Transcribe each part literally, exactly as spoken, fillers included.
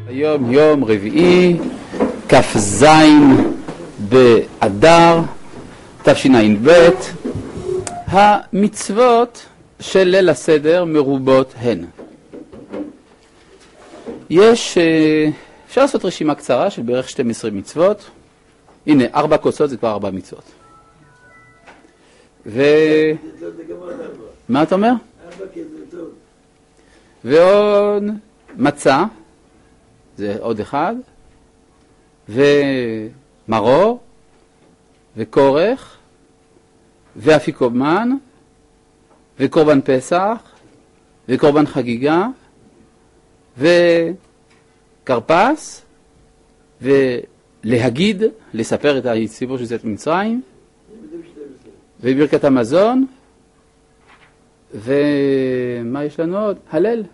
היום יום רביעי, כ"ז באדר, תשע"ב. המצוות של ליל הסדר מרובות הן. יש, אפשר לעשות רשימה קצרה של בערך שתים עשרה מצוות. הנה, ארבע כוסות זה כבר ארבע מצוות. ו... מה אתה אומר? ועוד מצה, זה עוד אחד, ומרור, וכורך, ואפיקומן, וקורבן פסח, וקורבן חגיגה, וקרפס, ולהגיד, לספר את הסיפור של יציאת מצרים, וברכת המזון, ומה יש לנו עוד? הלל.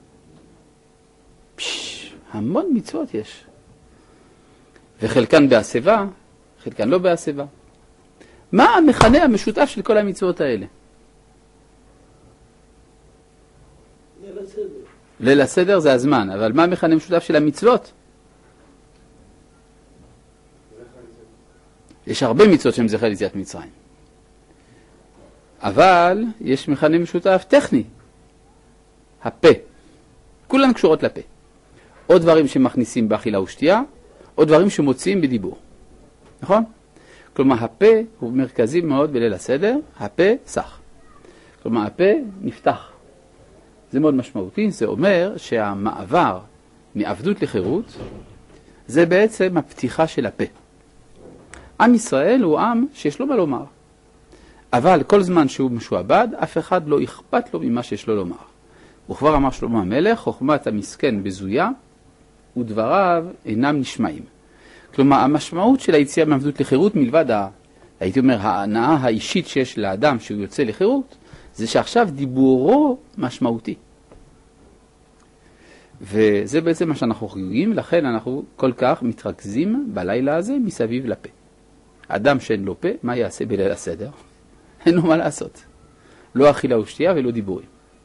פש, המון מצוות יש. וחלקן בהסבה, חלקן לא בהסבה. מה המכנה המשותף של כל המצוות האלה? ליל הסדר. ליל הסדר זה הזמן, אבל מה המכנה המשותף של המצוות? יש הרבה מצוות שהן זכר ליציאת מצרים. אבל יש מכנה משותף טכני. הפה. כולן קשורות לפה. או דברים שמכניסים באכילה ושתייה, או דברים שמוציאים בדיבור. נכון? כלומר, הפה הוא מרכזי מאוד בליל הסדר, הפה סך. כלומר, הפה נפתח. זה מאוד משמעותי, זה אומר שהמעבר מעבדות לחירות, זה בעצם הפתיחה של הפה. עם ישראל הוא עם שיש לו מה לומר. אבל כל זמן שהוא משועבד, אף אחד לא אכפת לו ממה שיש לו לומר. וכבר אמר שלמה המלך, חוכמת המסכן בזויה, ודבריו אינם נשמעים. כלומר, המשמעות של היציאה מעבדות לחירות, מלבד, ה, הייתי אומר, ההנאה האישית שיש לאדם שהוא יוצא לחירות, זה שעכשיו דיבורו משמעותי. וזה בעצם מה שאנחנו חוגגים, לכן אנחנו כל כך מתרכזים בלילה הזה מסביב לפה. אדם שאין לו פה, מה יעשה בליל הסדר? אין לו מה לעשות. לא אכילה ושתייה ולא דיבורים.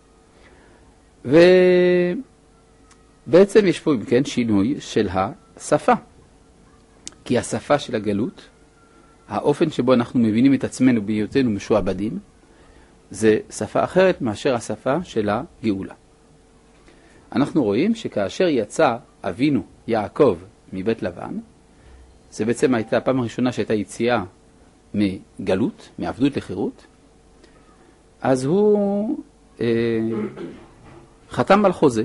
ובעצם יש פה, כן, שינוי של השפה. כי השפה של הגלות, האופן שבו אנחנו מבינים את עצמנו בהיותנו משועבדים, זה שפה אחרת מאשר השפה של הגאולה. אנחנו רואים שכאשר יצא אבינו יעקב מבית לבן, זה בעצם הייתה הפעם הראשונה שהייתה יציאה מגלות, מעבדות לחירות, אז הוא אה, חתם על חוזה.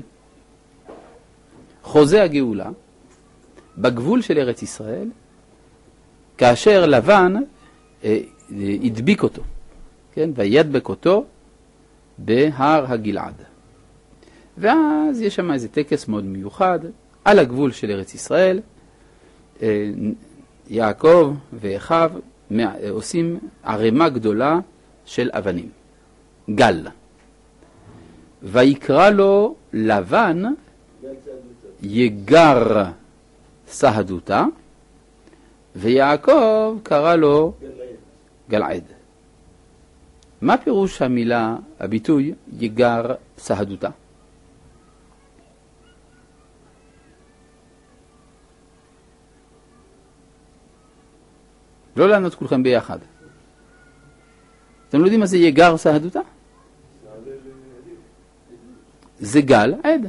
חוזה הגאולה, בגבול של ארץ ישראל, כאשר לבן אה, הדביק אותו, כן? וידבק אותו בהר הגלעד. ואז יש שם איזה טקס מאוד מיוחד, על הגבול של ארץ ישראל, אה, יעקב ואחיו עושים ערימה גדולה של אבנים, גל. ויקרא לו לבן יגר סהדותה, ויעקב קרא לו גלעד. מה פירוש המילה, הביטוי יגר סהדותה? לא לענות כולכם ביחד. אתם לא יודעים מה זה יגר סהדותה? זה גל עד.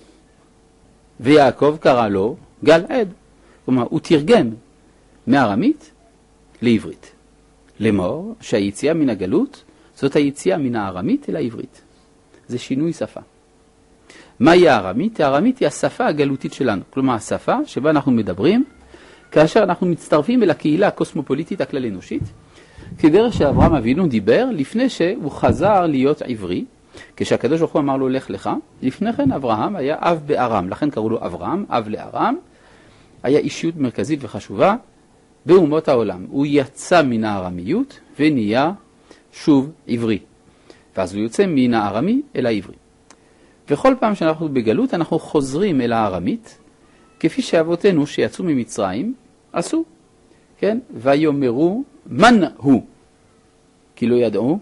ויעקב קרא לו גל עד. כלומר, הוא תרגם מארמית לעברית. לאמור שהיציאה מן הגלות זאת היציאה מן הארמית אל העברית. זה שינוי שפה. מהי הארמית? הארמית היא השפה הגלותית שלנו. כלומר, השפה שבה אנחנו מדברים כאשר אנחנו מצטרפים אל הקהילה הקוסמופוליטית הכלל אנושית, כדרך שאברהם אבינו דיבר לפני שהוא חזר להיות עברי, כשהקדוש ברוך הוא אמר לו לך לך, לפני כן אברהם היה אב בארם, לכן קראו לו אברהם, אב לארם, היה אישיות מרכזית וחשובה באומות העולם. הוא יצא מן הארמיות ונהיה שוב עברי, ואז הוא יוצא מן הארמי אל העברי. וכל פעם שאנחנו בגלות אנחנו חוזרים אל הארמית, כפי שאבותינו שיצאו ממצרים עשו, כן? ויאמרו מן הוא, כי לא ידעו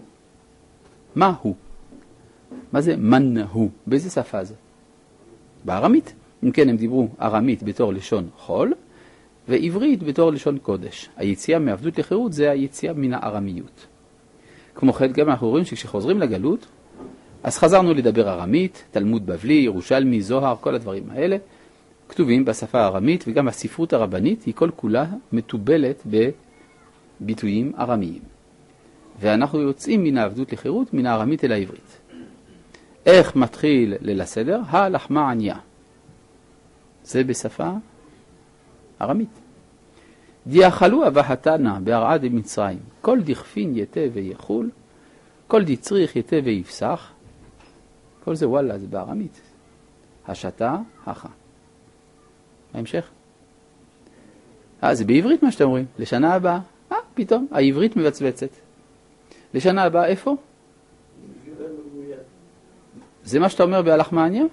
מה הוא. מה זה מן הוא? באיזה שפה זה? בארמית. אם כן, הם דיברו ארמית בתור לשון חול, ועברית בתור לשון קודש. היציאה מעבדות לחירות זה היציאה מן הארמיות. כמו כן, גם אנחנו רואים שכשחוזרים לגלות, אז חזרנו לדבר ארמית, תלמוד בבלי, ירושלמי, זוהר, כל הדברים האלה, כתובים בשפה הארמית, וגם הספרות הרבנית היא כל כולה מתובלת בביטויים ארמיים. ואנחנו יוצאים מן העבדות לחירות, מן הארמית אל העברית. איך מתחיל ליל הסדר? הלחמה עניה. זה בשפה ארמית. דיאכלו אבהתנה בהרעה דמצרים, כל דכפין יתה ויחול, כל דצריך יתה ויפסח, כל זה וואלה, זה בארמית. השתה, הכה. ההמשך? אה, זה בעברית מה שאתם אומרים. לשנה הבאה, אה, פתאום, העברית מבצבצת. לשנה הבאה, איפה? זה מה שאתה אומר בהלחמה עניה?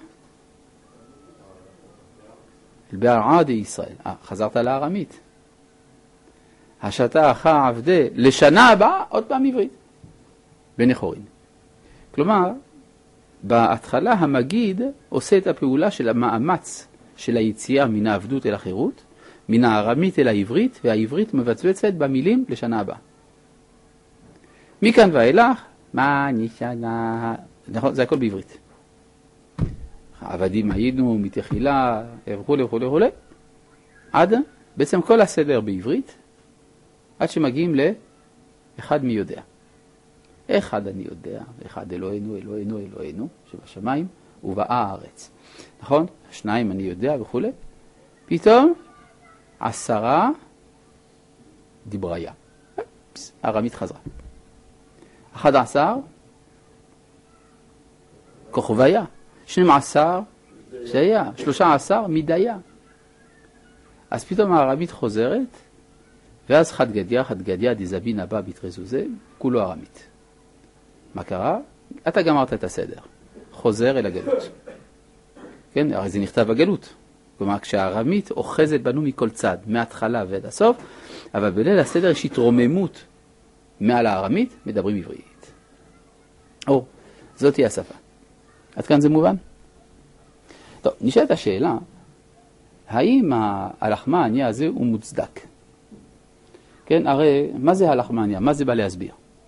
בהרעה דישראל. אה, חזרת לארמית. השתה, הכה, עבדה, לשנה הבאה, עוד פעם עברית. בנחורין. כלומר, בהתחלה המגיד עושה את הפעולה של המאמץ של היציאה מן העבדות אל החירות, מן הארמית אל העברית, והעברית מבצבצת במילים לשנה הבאה. מכאן ואילך, מה נשנה? נכון, זה הכל בעברית. עבדים היינו, מתחילה, וכו' וכו' וכו'. עד, בעצם כל הסדר בעברית, עד שמגיעים לאחד מי יודע. אחד אני יודע, אחד אלוהינו, אלוהינו, אלוהינו, שבשמיים ובארץ. נכון? שניים אני יודע וכו'. פתאום עשרה דיבריה. ארמית חזרה. אחד עשר כוכביה. שנים עשר שהיה. שלושה עשר מדיה. אז פתאום הארמית חוזרת, ואז חד גדיה, חד גדיה, דזבין הבא בתרזו זה, כולו ארמית. מה קרה? אתה גמרת את הסדר. חוזר אל הגלות. כן, הרי זה נכתב בגלות. כלומר, כשהארמית אוחזת בנו מכל צד, מההתחלה ועד הסוף, אבל בליל הסדר יש התרוממות מעל הארמית, מדברים עברית. או, זאת היא השפה. עד כאן זה מובן? טוב, נשאלת השאלה, האם הלחמה העניה הזה הוא מוצדק? כן, הרי מה זה הלחמה העניה? מה זה בא להסביר?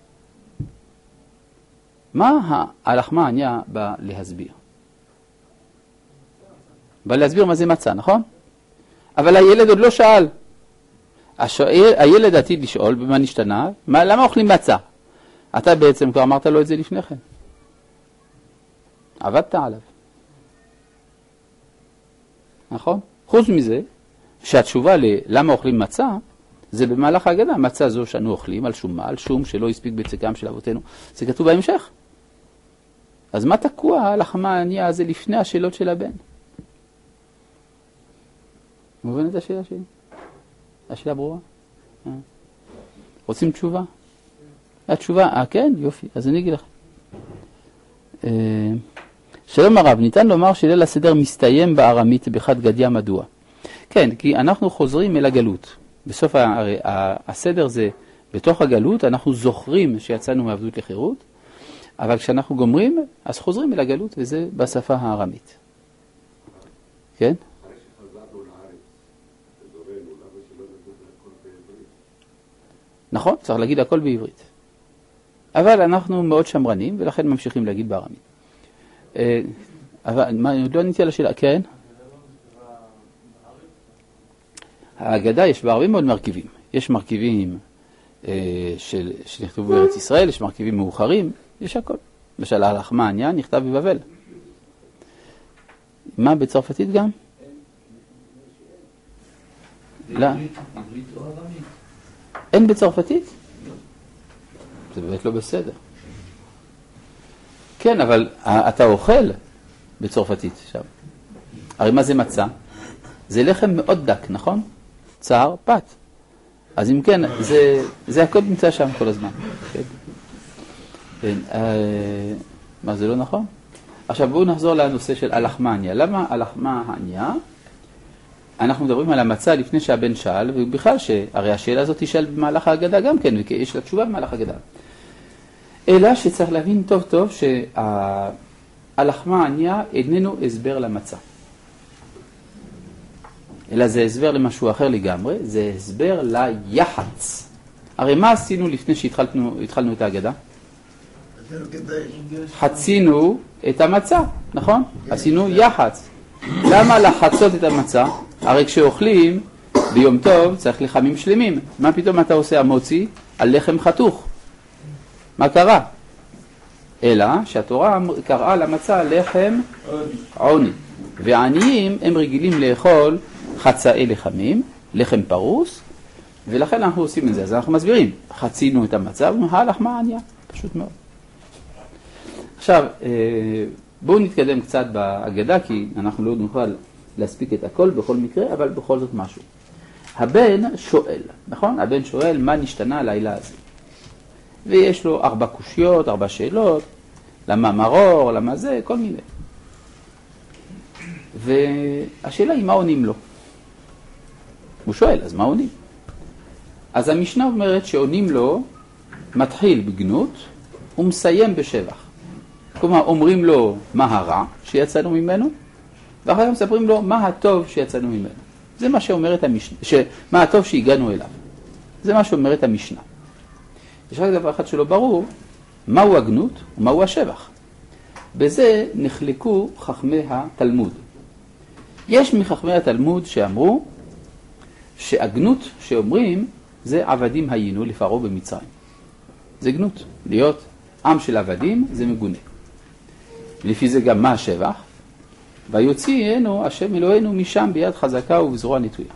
מה הלחמה העניה בא להסביר? בא להסביר מה זה מצה, נכון? אבל הילד עוד לא שאל. השואל, הילד עתיד לשאול במה נשתנה, מה, למה אוכלים מצה? אתה בעצם כבר אמרת לו את זה לפני כן. עבדת עליו. נכון? חוץ מזה, שהתשובה ללמה אוכלים מצה, זה במהלך ההגדה. מצה זו שאנו אוכלים על שום מה, על שום שלא הספיק בצקם של אבותינו. זה כתוב בהמשך. אז מה תקוע הלחמה העניה הזה לפני השאלות של הבן? מובן את השאלה שלי? השאלה ברורה? אה. רוצים תשובה? התשובה, אה כן, יופי, אז אני אגיד לך. אה, שלום הרב, ניתן לומר שליל הסדר מסתיים בארמית בחד גדיה מדוע? כן, כי אנחנו חוזרים אל הגלות. בסוף ה- ה- הסדר זה, בתוך הגלות אנחנו זוכרים שיצאנו מעבדות לחירות, אבל כשאנחנו גומרים, אז חוזרים אל הגלות, וזה בשפה הארמית. כן? נכון, צריך להגיד הכל בעברית. אבל אנחנו מאוד שמרנים, ולכן ממשיכים להגיד בארמית. אבל מה, עוד לא עניתי על השאלה, כן? ההגדה יש בה הרבה מאוד מרכיבים. יש מרכיבים אה, של, שנכתבו בארץ ישראל, יש מרכיבים מאוחרים, יש הכל. למשל, הלחמה העניה נכתב בבבל. מה, בצרפתית גם? לא. אין בצרפתית? זה באמת לא בסדר. כן, אבל אתה אוכל בצרפתית שם. הרי מה זה מצה? זה לחם מאוד דק, נכון? צער, פת. אז אם כן, זה, זה הכל נמצא שם כל הזמן. כן? כן, אה, מה, זה לא נכון? עכשיו בואו נחזור לנושא של הלחמה העניה. למה הלחמה העניה? אנחנו מדברים על המצה לפני שהבן שאל, ובכלל שהרי השאלה הזאת תשאל במהלך ההגדה גם כן, ויש לה תשובה במהלך ההגדה. אלא שצריך להבין טוב טוב שהלחמה העניה איננו הסבר למצה. אלא זה הסבר למשהו אחר לגמרי, זה הסבר ליחץ. הרי מה עשינו לפני שהתחלנו את ההגדה? חצינו את המצה, נכון? עשינו יחץ. למה לחצות את המצה? הרי כשאוכלים ביום טוב צריך לחמים שלמים. מה פתאום אתה עושה המוציא על לחם חתוך? מה קרה? אלא שהתורה קראה למצה לחם עוני. והעניים הם רגילים לאכול חצאי לחמים, לחם פרוס, ולכן אנחנו עושים את זה. אז אנחנו מסבירים, חצינו את המצה, הלחמה עניה, פשוט מאוד. עכשיו, בואו נתקדם קצת בהגדה, כי אנחנו לא נוכל להספיק את הכל בכל מקרה, אבל בכל זאת משהו. הבן שואל, נכון? הבן שואל מה נשתנה הלילה הזה. ויש לו ארבע קושיות, ארבע שאלות, למה מרור, למה זה, כל מיני. והשאלה היא מה עונים לו. הוא שואל, אז מה עונים? אז המשנה אומרת שעונים לו מתחיל בגנות ומסיים בשבח. כלומר, אומרים לו מה הרע שיצאנו ממנו, ואחר כך מספרים לו מה הטוב שיצאנו ממנו. זה מה שאומרת המשנה, ש... מה הטוב שהגענו אליו. זה מה שאומרת המשנה. יש רק דבר אחד שלא ברור, מהו הגנות ומהו השבח. בזה נחלקו חכמי התלמוד. יש מחכמי התלמוד שאמרו שהגנות שאומרים זה עבדים היינו לפרעה במצרים. זה גנות. להיות עם של עבדים זה מגונה. לפי זה גם מה השבח? ויוציאנו השם אלוהינו משם ביד חזקה ובזרוע נטויה.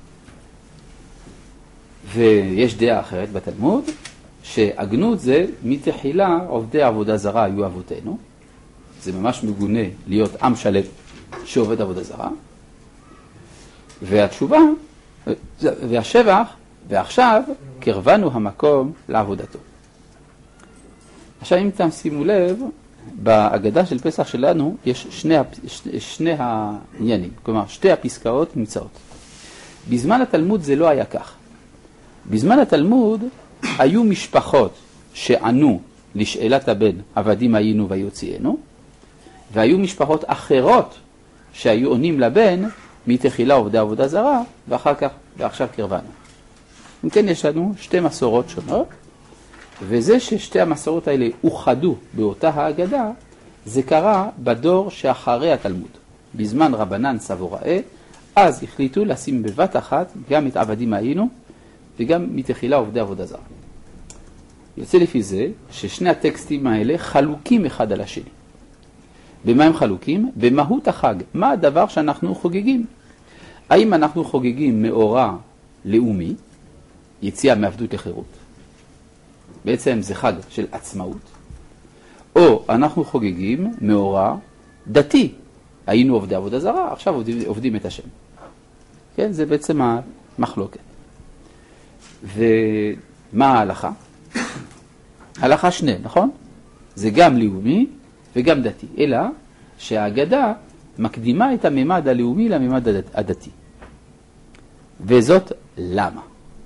ויש דעה אחרת בתלמוד שהגנות זה מתחילה עובדי עבודה זרה היו אבותינו. זה ממש מגונה להיות עם שלם שעובד עבודה זרה. והתשובה והשבח ועכשיו קרבנו המקום לעבודתו. עכשיו אם אתם שימו לב, בהגדה של פסח שלנו יש שני, שני העניינים, כלומר שתי הפסקאות נמצאות. בזמן התלמוד זה לא היה כך. בזמן התלמוד היו משפחות שענו לשאלת הבן עבדים היינו ויוציאנו, והיו משפחות אחרות שהיו עונים לבן מתחילה עובדי עבודה זרה ואחר כך ועכשיו קרבנו. אם כן יש לנו שתי מסורות שונות, וזה ששתי המסורות האלה אוחדו באותה ההגדה, זה קרה בדור שאחרי התלמוד. בזמן רבנן סבוראי, אז החליטו לשים בבת אחת גם את עבדים היינו וגם מתחילה עובדי עבודה זרה. יוצא לפי זה ששני הטקסטים האלה חלוקים אחד על השני. במה הם חלוקים? במהות החג. מה הדבר שאנחנו חוגגים? האם אנחנו חוגגים מאורע לאומי, יציאה מעבדות לחירות? בעצם זה חג של עצמאות. או אנחנו חוגגים מאורע דתי. היינו עובדי עבודה זרה, עכשיו עובדים, עובדים את השם. כן, זה בעצם המחלוקת. ומה ההלכה? הלכה שני, נכון? זה גם לאומי וגם דתי. אלא שההגדה מקדימה את הממד הלאומי לממד הדתי. וזאת למה?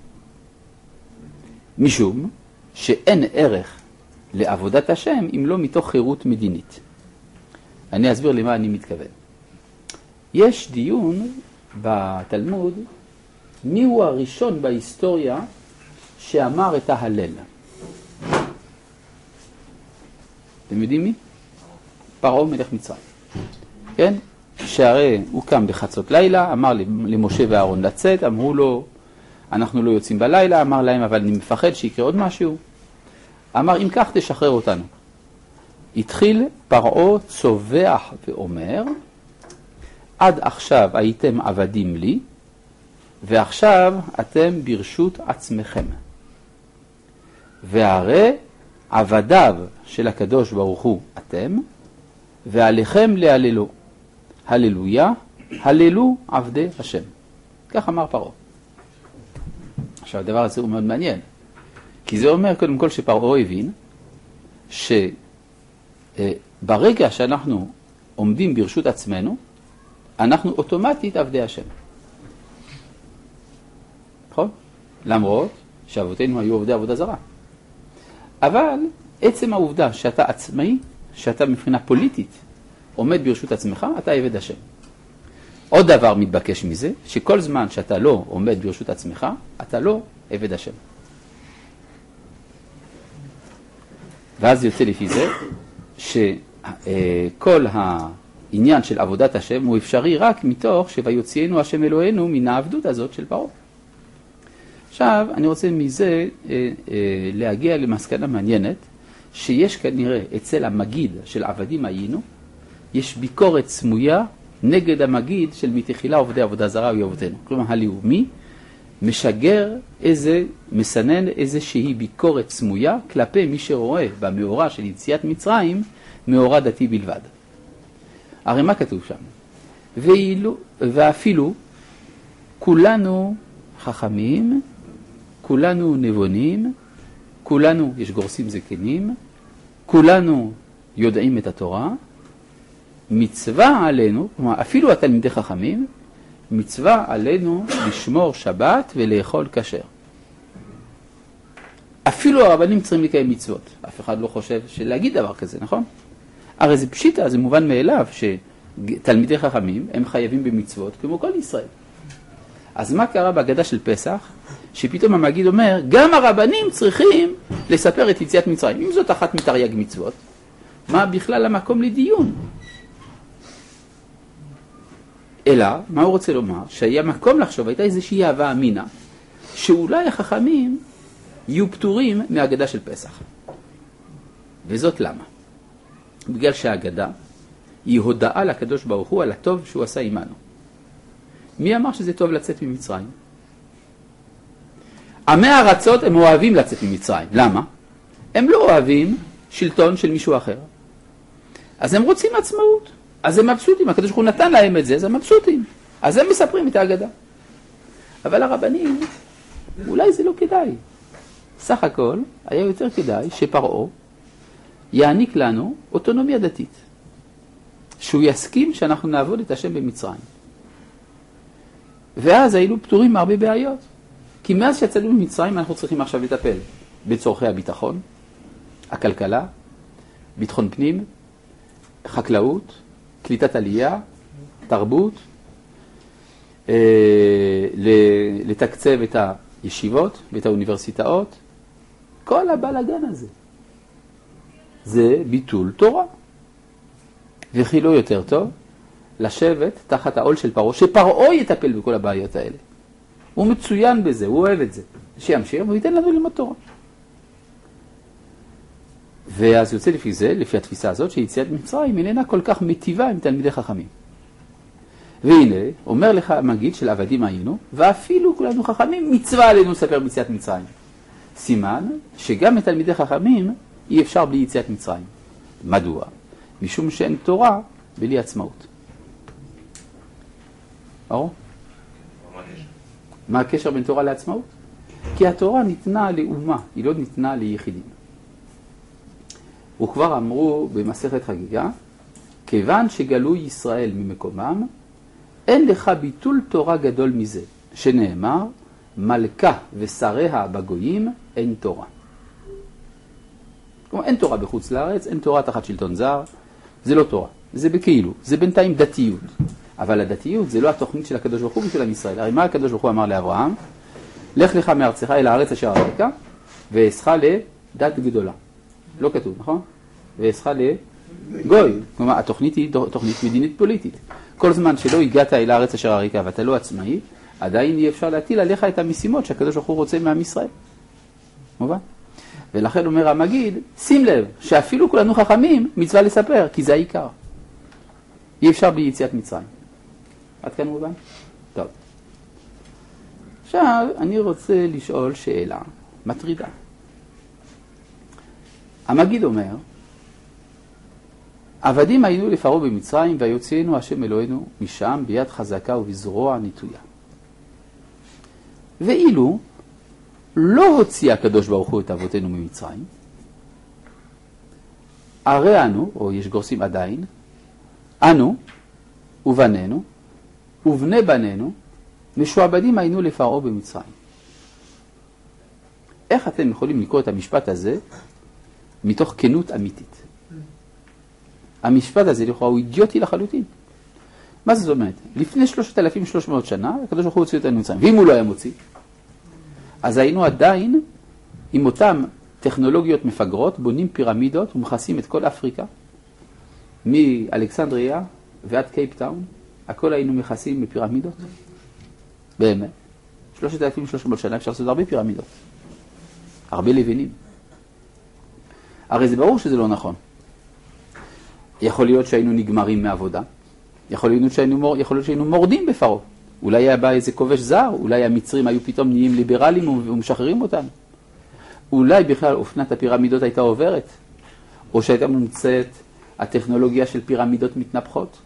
משום שאין ערך לעבודת השם אם לא מתוך חירות מדינית. אני אסביר למה אני מתכוון. יש דיון בתלמוד מי הוא הראשון בהיסטוריה שאמר את ההלל. אתם יודעים מי? פרעה מלך מצרים. כן? שהרי הוא קם בחצות לילה, אמר למשה ואהרון לצאת, אמרו לו, אנחנו לא יוצאים בלילה, אמר להם, אבל אני מפחד שיקרה עוד משהו. אמר, אם כך תשחרר אותנו. התחיל פרעה צובח ואומר, עד עכשיו הייתם עבדים לי, ועכשיו אתם ברשות עצמכם. והרי עבדיו של הקדוש ברוך הוא אתם, ועליכם להללו. הללויה, הללו עבדי השם. כך אמר פרעה. עכשיו הדבר הזה הוא מאוד מעניין. כי זה אומר קודם כל שפרעה הבין שברגע שאנחנו עומדים ברשות עצמנו, אנחנו אוטומטית עבדי השם. נכון? למרות שאבותינו היו עובדי עבודה זרה. אבל עצם העובדה שאתה עצמאי, שאתה מבחינה פוליטית עומד ברשות עצמך, אתה עבד השם. עוד דבר מתבקש מזה, שכל זמן שאתה לא עומד ברשות עצמך, אתה לא עבד השם. ואז יוצא לפי זה, שכל העניין של עבודת השם הוא אפשרי רק מתוך שויוציאנו השם אלוהינו מן העבדות הזאת של פרעה. עכשיו, אני רוצה מזה אה, אה, להגיע למסקנה מעניינת, שיש כנראה אצל המגיד של עבדים היינו, יש ביקורת סמויה נגד המגיד של מתחילה עובדי עבודה זרה ואויבותינו. כלומר, הלאומי משגר איזה, מסנן איזושהי ביקורת סמויה כלפי מי שרואה במאורע של יציאת מצרים מאורע דתי בלבד. הרי מה כתוב שם? ואילו, ואפילו כולנו חכמים, כולנו נבונים, כולנו, יש גורסים זקנים, כולנו יודעים את התורה, מצווה עלינו, כלומר אפילו התלמידי חכמים, מצווה עלינו לשמור שבת ולאכול כשר. אפילו הרבנים צריכים לקיים מצוות. אף אחד לא חושב שלהגיד דבר כזה, נכון? הרי זה פשיטה, זה מובן מאליו שתלמידי חכמים הם חייבים במצוות כמו כל ישראל. אז מה קרה בהגדה של פסח? שפתאום המגיד אומר, גם הרבנים צריכים לספר את יציאת מצרים. אם זאת אחת מתרי"ג מצוות, מה בכלל המקום לדיון? אלא, מה הוא רוצה לומר? שהיה מקום לחשוב, הייתה איזושהי אהבה אמינה, שאולי החכמים יהיו פטורים מהגדה של פסח. וזאת למה? בגלל שההגדה היא הודעה לקדוש ברוך הוא על הטוב שהוא עשה עמנו. מי אמר שזה טוב לצאת ממצרים? עמי הארצות הם אוהבים לצאת ממצרים. למה? הם לא אוהבים שלטון של מישהו אחר. אז הם רוצים עצמאות. אז הם מבסוטים. הקדוש ברוך הוא נתן להם את זה, אז הם מבסוטים. אז הם מספרים את ההגדה. אבל הרבנים, אולי זה לא כדאי. סך הכל, היה יותר כדאי שפרעה יעניק לנו אוטונומיה דתית. שהוא יסכים שאנחנו נעבוד את השם במצרים. ואז היינו פטורים מהרבה בעיות. כי מאז שיצאנו ממצרים אנחנו צריכים עכשיו לטפל בצורכי הביטחון, הכלכלה, ביטחון פנים, חקלאות, קליטת עלייה, תרבות, אה, לתקצב את הישיבות ואת האוניברסיטאות. כל הבלגן הזה. זה ביטול תורה. וכי לא יותר טוב לשבת תחת העול של פרעה, שפרעה יטפל בכל הבעיות האלה. הוא מצוין בזה, הוא אוהב את זה. שימשיך והוא ייתן לנו ללמוד תורה. ואז יוצא לפי זה, לפי התפיסה הזאת, שיציאת מצרים איננה כל כך מטיבה עם תלמידי חכמים. והנה, אומר לך המגיד של עבדים היינו, ואפילו כולנו חכמים, מצווה עלינו לספר ביציאת מצרים. סימן שגם את תלמידי חכמים אי אפשר בלי יציאת מצרים. מדוע? משום שאין תורה בלי עצמאות. ברור? מה הקשר בין תורה לעצמאות? כי התורה ניתנה לאומה, היא לא ניתנה ליחידים. וכבר אמרו במסכת חגיגה, כיוון שגלו ישראל ממקומם, אין לך ביטול תורה גדול מזה, שנאמר, מלכה ושריה בגויים אין תורה. כלומר, אין תורה בחוץ לארץ, אין תורה תחת שלטון זר, זה לא תורה, זה בכאילו, זה בינתיים דתיות. אבל הדתיות זה לא התוכנית של הקדוש ברוך הוא ושל עם ישראל. הרי מה הקדוש ברוך הוא אמר לאברהם? לך לך מארצך אל הארץ אשר אראך, ואעשך לדת גדולה. לא כתוב, נכון? ואעשך לגוי. כלומר, התוכנית היא תוכנית מדינית פוליטית. כל זמן שלא הגעת אל הארץ אשר אראך ואתה לא עצמאי, עדיין אי אפשר להטיל עליך את המשימות שהקדוש ברוך הוא רוצה מעם ישראל. מובן? ולכן אומר המגיד, שים לב שאפילו כולנו חכמים מצווה לספר, כי זה העיקר. אי אפשר בלי יציאת מצרים. עד כאן מובן? טוב. עכשיו אני רוצה לשאול שאלה מטרידה. המגיד אומר, עבדים היינו לפרעה במצרים ויוציאנו השם אלוהינו משם ביד חזקה ובזרוע נטויה. ואילו לא הוציא הקדוש ברוך הוא את אבותינו ממצרים, הרי אנו, או יש גורסים עדיין, אנו ובנינו ובני בנינו משועבדים היינו לפרעה במצרים. איך אתם יכולים לקרוא את המשפט הזה מתוך כנות אמיתית? המשפט הזה לכאורה הוא אידיוטי לחלוטין. מה זאת אומרת? לפני שלושת אלפים ושלוש מאות שנה, הקדוש ברוך הוא הוציא אותנו ממצרים. ואם הוא לא היה מוציא, אז היינו עדיין עם אותם טכנולוגיות מפגרות, בונים פירמידות ומכסים את כל אפריקה, מאלכסנדריה ועד קייפטאון, הכל היינו מכסים בפירמידות. באמת. שלושת אלפים ושלוש מאות שנה אפשר לעשות הרבה פירמידות. הרבה לבינים. הרי זה ברור שזה לא נכון. יכול להיות שהיינו נגמרים מעבודה, יכול להיות שהיינו, יכול להיות שהיינו מורדים בפרעה. אולי היה בא איזה כובש זר, אולי המצרים היו פתאום נהיים ליברליים ומשחררים אותנו. אולי בכלל אופנת הפירמידות הייתה עוברת, או שהייתה מומצאת הטכנולוגיה של פירמידות מתנפחות.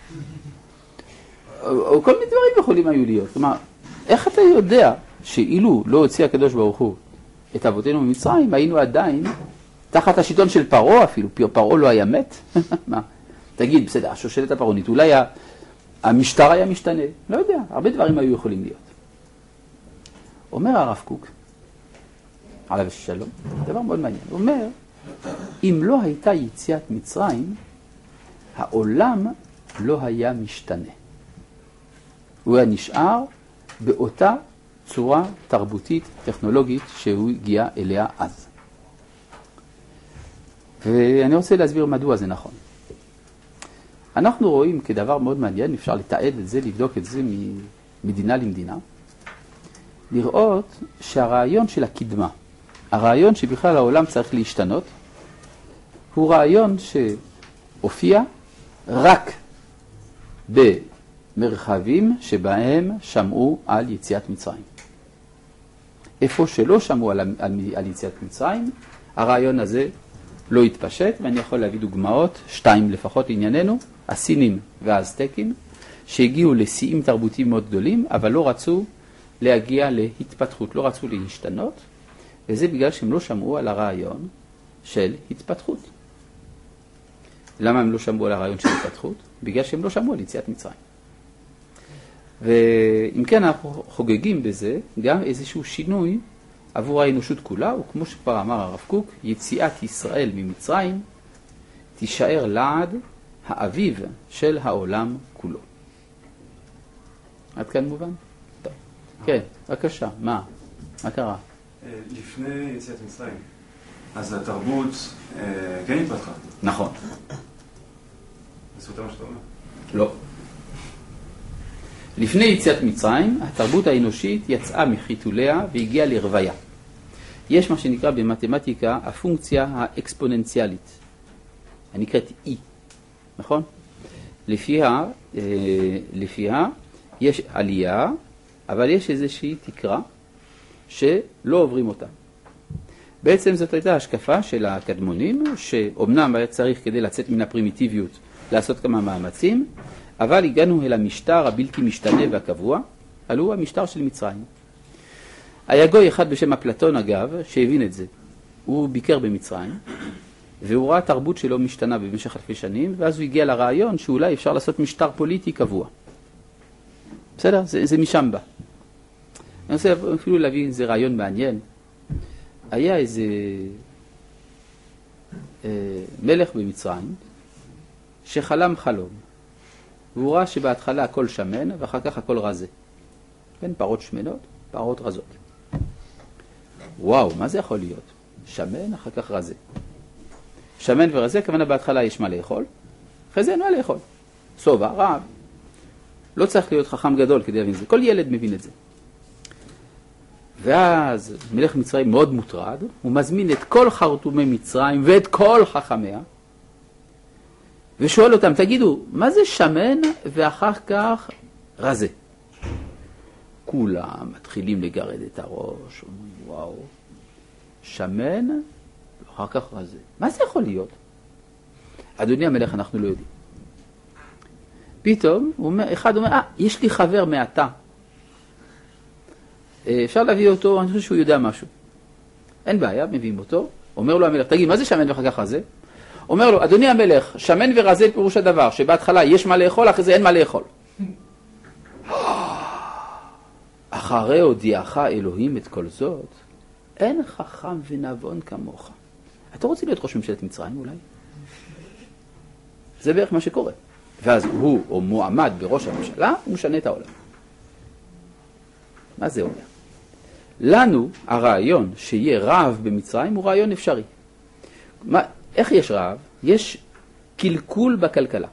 או, או כל מיני דברים יכולים היו להיות. כלומר, איך אתה יודע שאילו לא הוציא הקדוש ברוך הוא את אבותינו ממצרים, היינו עדיין תחת השלטון של פרעה אפילו, פרעה לא היה מת? מה? תגיד, בסדר, השושלת הפרעונית, אולי המשטר היה משתנה? לא יודע, הרבה דברים היו יכולים להיות. אומר הרב קוק, עליו השלום, דבר מאוד מעניין, הוא אומר, אם לא הייתה יציאת מצרים, העולם לא היה משתנה. הוא היה נשאר באותה צורה תרבותית, טכנולוגית, שהוא הגיע אליה אז. ואני רוצה להסביר מדוע זה נכון. אנחנו רואים כדבר מאוד מעניין, אפשר לתעד את זה, לבדוק את זה ממדינה למדינה, לראות שהרעיון של הקדמה, הרעיון שבכלל העולם צריך להשתנות, הוא רעיון שהופיע רק במרחבים שבהם שמעו על יציאת מצרים. איפה שלא שמעו על, על, על יציאת מצרים, הרעיון הזה לא התפשט, ואני יכול להביא דוגמאות, שתיים לפחות לענייננו, הסינים והאזטקים, שהגיעו לשיאים תרבותיים מאוד גדולים, אבל לא רצו להגיע להתפתחות, לא רצו להשתנות, וזה בגלל שהם לא שמעו על הרעיון של התפתחות. למה הם לא שמעו על הרעיון של התפתחות? בגלל שהם לא שמעו על יציאת מצרים. ואם כן, אנחנו חוגגים בזה גם איזשהו שינוי עבור האנושות כולה, וכמו שכבר אמר הרב קוק, יציאת ישראל ממצרים תישאר לעד האביב של העולם כולו. עד כאן מובן? טוב. כן, בבקשה, מה? מה קרה? לפני יציאת מצרים, אז התרבות כן התפתחה. נכון. זה סותר מה שאתה אומר? לא. לפני יציאת מצרים, התרבות האנושית יצאה מחיתוליה והגיעה לרוויה. יש מה שנקרא במתמטיקה הפונקציה האקספוננציאלית, הנקראת E, נכון? לפיה, אה, לפיה יש עלייה, אבל יש איזושהי תקרה שלא עוברים אותה. בעצם זאת הייתה השקפה של הקדמונים, שאומנם היה צריך כדי לצאת מן הפרימיטיביות לעשות כמה מאמצים, אבל הגענו אל המשטר הבלתי משתנה והקבוע, עלו המשטר של מצרים. היה גוי אחד בשם אפלטון אגב, שהבין את זה. הוא ביקר במצרים, והוא ראה תרבות שלא משתנה במשך אלפי שנים, ואז הוא הגיע לרעיון שאולי אפשר לעשות משטר פוליטי קבוע. בסדר? זה, זה משם בא. אני רוצה אפילו להביא איזה רעיון מעניין. היה איזה אה, מלך במצרים, שחלם חלום. והוא ראה שבהתחלה הכל שמן, ואחר כך הכל רזה. בין פרות שמנות, פרות רזות. וואו, מה זה יכול להיות? שמן, אחר כך רזה. שמן ורזה, כוונה בהתחלה יש מה לאכול, אחרי זה אין מה לאכול. סובה, רעב. לא צריך להיות חכם גדול כדי להבין את זה. כל ילד מבין את זה. ואז מלך מצרים מאוד מוטרד, הוא מזמין את כל חרטומי מצרים ואת כל חכמיה, ושואל אותם, תגידו, מה זה שמן ואחר כך רזה? כולם מתחילים לגרד את הראש, אומרים, וואו, שמן ואחר כך רזה. מה זה יכול להיות? אדוני המלך, אנחנו לא יודעים. פתאום, אומר, אחד אומר, אה, יש לי חבר מעתה. אפשר להביא אותו, אני חושב שהוא יודע משהו. אין בעיה, מביאים אותו. אומר לו המלך, תגיד, מה זה שמן ואחר כך רזה? אומר לו, אדוני המלך, שמן ורזה פירוש הדבר, שבהתחלה יש מה לאכול, אחרי זה אין מה לאכול. אחרי הודיעך אלוהים את כל זאת, אין חכם ונבון כמוך. אתה רוצה להיות ראש ממשלת מצרים אולי? זה בערך מה שקורה. ואז הוא או מועמד בראש הממשלה, הוא משנה את העולם. מה זה אומר? לנו הרעיון שיהיה רעב במצרים הוא רעיון אפשרי. מה, איך יש רעב? יש קלקול בכלכלה.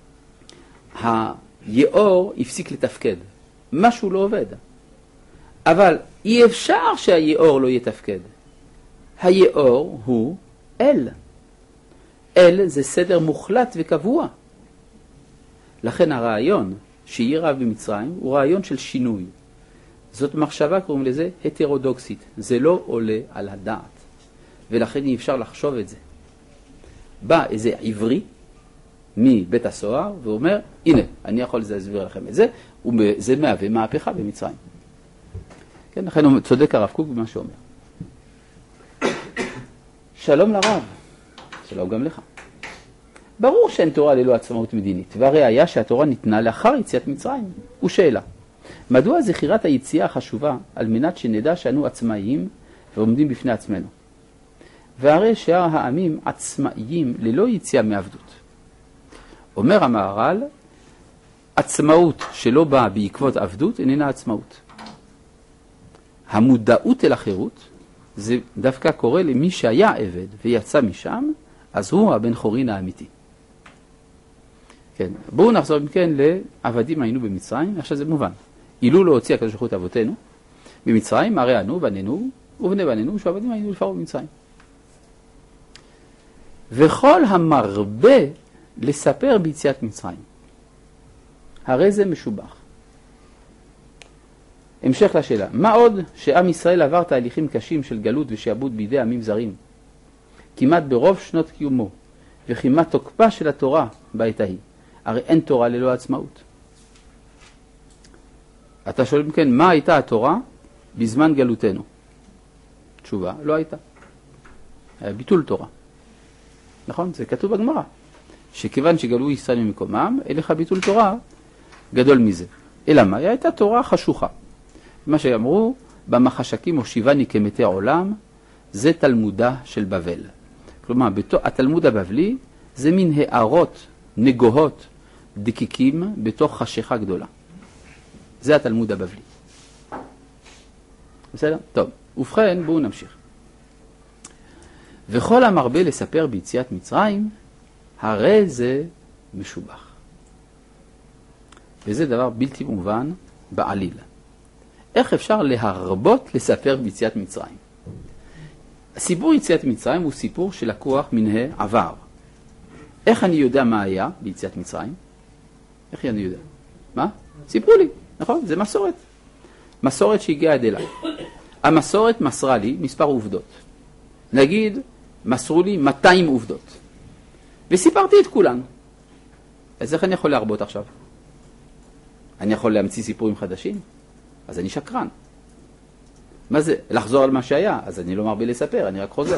היאור הפסיק לתפקד. משהו לא עובד. אבל אי אפשר שהיאור לא יתפקד. היאור הוא אל. אל זה סדר מוחלט וקבוע. לכן הרעיון שיהיה רעב במצרים הוא רעיון של שינוי. זאת מחשבה, קוראים לזה, הטרודוקסית. זה לא עולה על הדעת. ולכן אי אפשר לחשוב את זה. בא איזה עברי מבית הסוהר ואומר, הנה, אני יכול להסביר לכם את זה, וזה מהווה מהפכה במצרים. כן, לכן הוא צודק הרב קוק במה שאומר. שלום לרב, שלום גם לך. ברור שאין תורה ללא עצמאות מדינית, והראיה שהתורה ניתנה לאחר יציאת מצרים. הוא שאלה, מדוע זכירת היציאה חשובה על מנת שנדע שאנו עצמאיים ועומדים בפני עצמנו? והרי שאר העמים עצמאיים ללא יציאה מעבדות. אומר המהר"ל, עצמאות שלא באה בעקבות עבדות איננה עצמאות. המודעות אל החירות זה דווקא קורה למי שהיה עבד ויצא משם, אז הוא הבן חורין האמיתי. כן, בואו נחזור מכן לעבדים היינו במצרים, עכשיו זה מובן. אילו לא הוציא הקדוש ברוך הוא את אבותינו במצרים, הרי אנו בנינו ובני בנינו שעבדים היינו לפרעה במצרים. וכל המרבה לספר ביציאת מצרים, הרי זה משובח. המשך לשאלה, מה עוד שעם ישראל עבר תהליכים קשים של גלות ושעבוד בידי עמים זרים, כמעט ברוב שנות קיומו, וכמעט תוקפה של התורה בעת ההיא, הרי אין תורה ללא עצמאות. אתה שואל מכן, מה הייתה התורה בזמן גלותנו? תשובה, לא הייתה. היה ביטול תורה. נכון? זה כתוב בגמרא. שכיוון שגלו ישראל ממקומם, אליך ביטול תורה גדול מזה. אלא מה? הייתה תורה חשוכה. מה שאמרו, במחשקים הושיבני כמתי עולם, זה תלמודה של בבל. כלומר, התלמוד הבבלי זה מין הערות, נגוהות, דקיקים בתוך חשיכה גדולה. זה התלמוד הבבלי. בסדר? טוב. ובכן, בואו נמשיך. וכל המרבה לספר ביציאת מצרים, הרי זה משובח. וזה דבר בלתי מובן בעליל. איך אפשר להרבות לספר ביציאת מצרים? סיפור יציאת מצרים הוא סיפור שלקוח מן העבר. איך אני יודע מה היה ביציאת מצרים? איך אני יודע? מה? סיפרו לי, נכון? זה מסורת. מסורת שהגיעה עד אליי. המסורת מסרה לי מספר עובדות. נגיד, מסרו לי מאתיים עובדות. וסיפרתי את כולן. אז איך אני יכול להרבות עכשיו? אני יכול להמציא סיפורים חדשים? אז אני שקרן. מה זה? לחזור על מה שהיה. אז אני לא מרבה לספר, אני רק חוזר.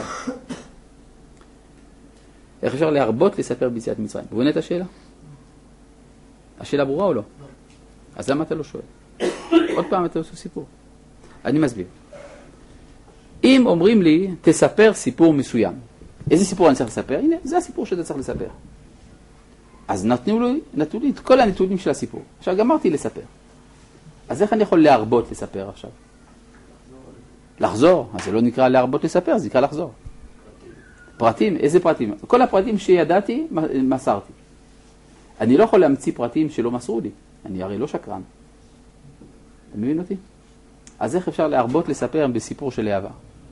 איך אפשר להרבות לספר ביציאת מצרים? בואו נראה את השאלה. השאלה ברורה או לא? אז למה אתה לא שואל? עוד פעם אתה עושה סיפור. אני מסביר. אם אומרים לי, תספר סיפור מסוים. איזה סיפור אני צריך לספר? הנה, זה הסיפור שאתה צריך לספר. אז נתנו לי, נתנו לי את כל הנתונים של הסיפור. עכשיו גמרתי לספר. אז איך אני יכול להרבות לספר עכשיו? לחזור. אז זה לא נקרא להרבות לספר, זה נקרא לחזור. פרטים, איזה פרטים? כל הפרטים שידעתי, מסרתי. אני לא יכול להמציא פרטים שלא מסרו לי. אני הרי לא שקרן. אתה מבין אותי? אז איך אפשר להרבות לספר בסיפור של העבר?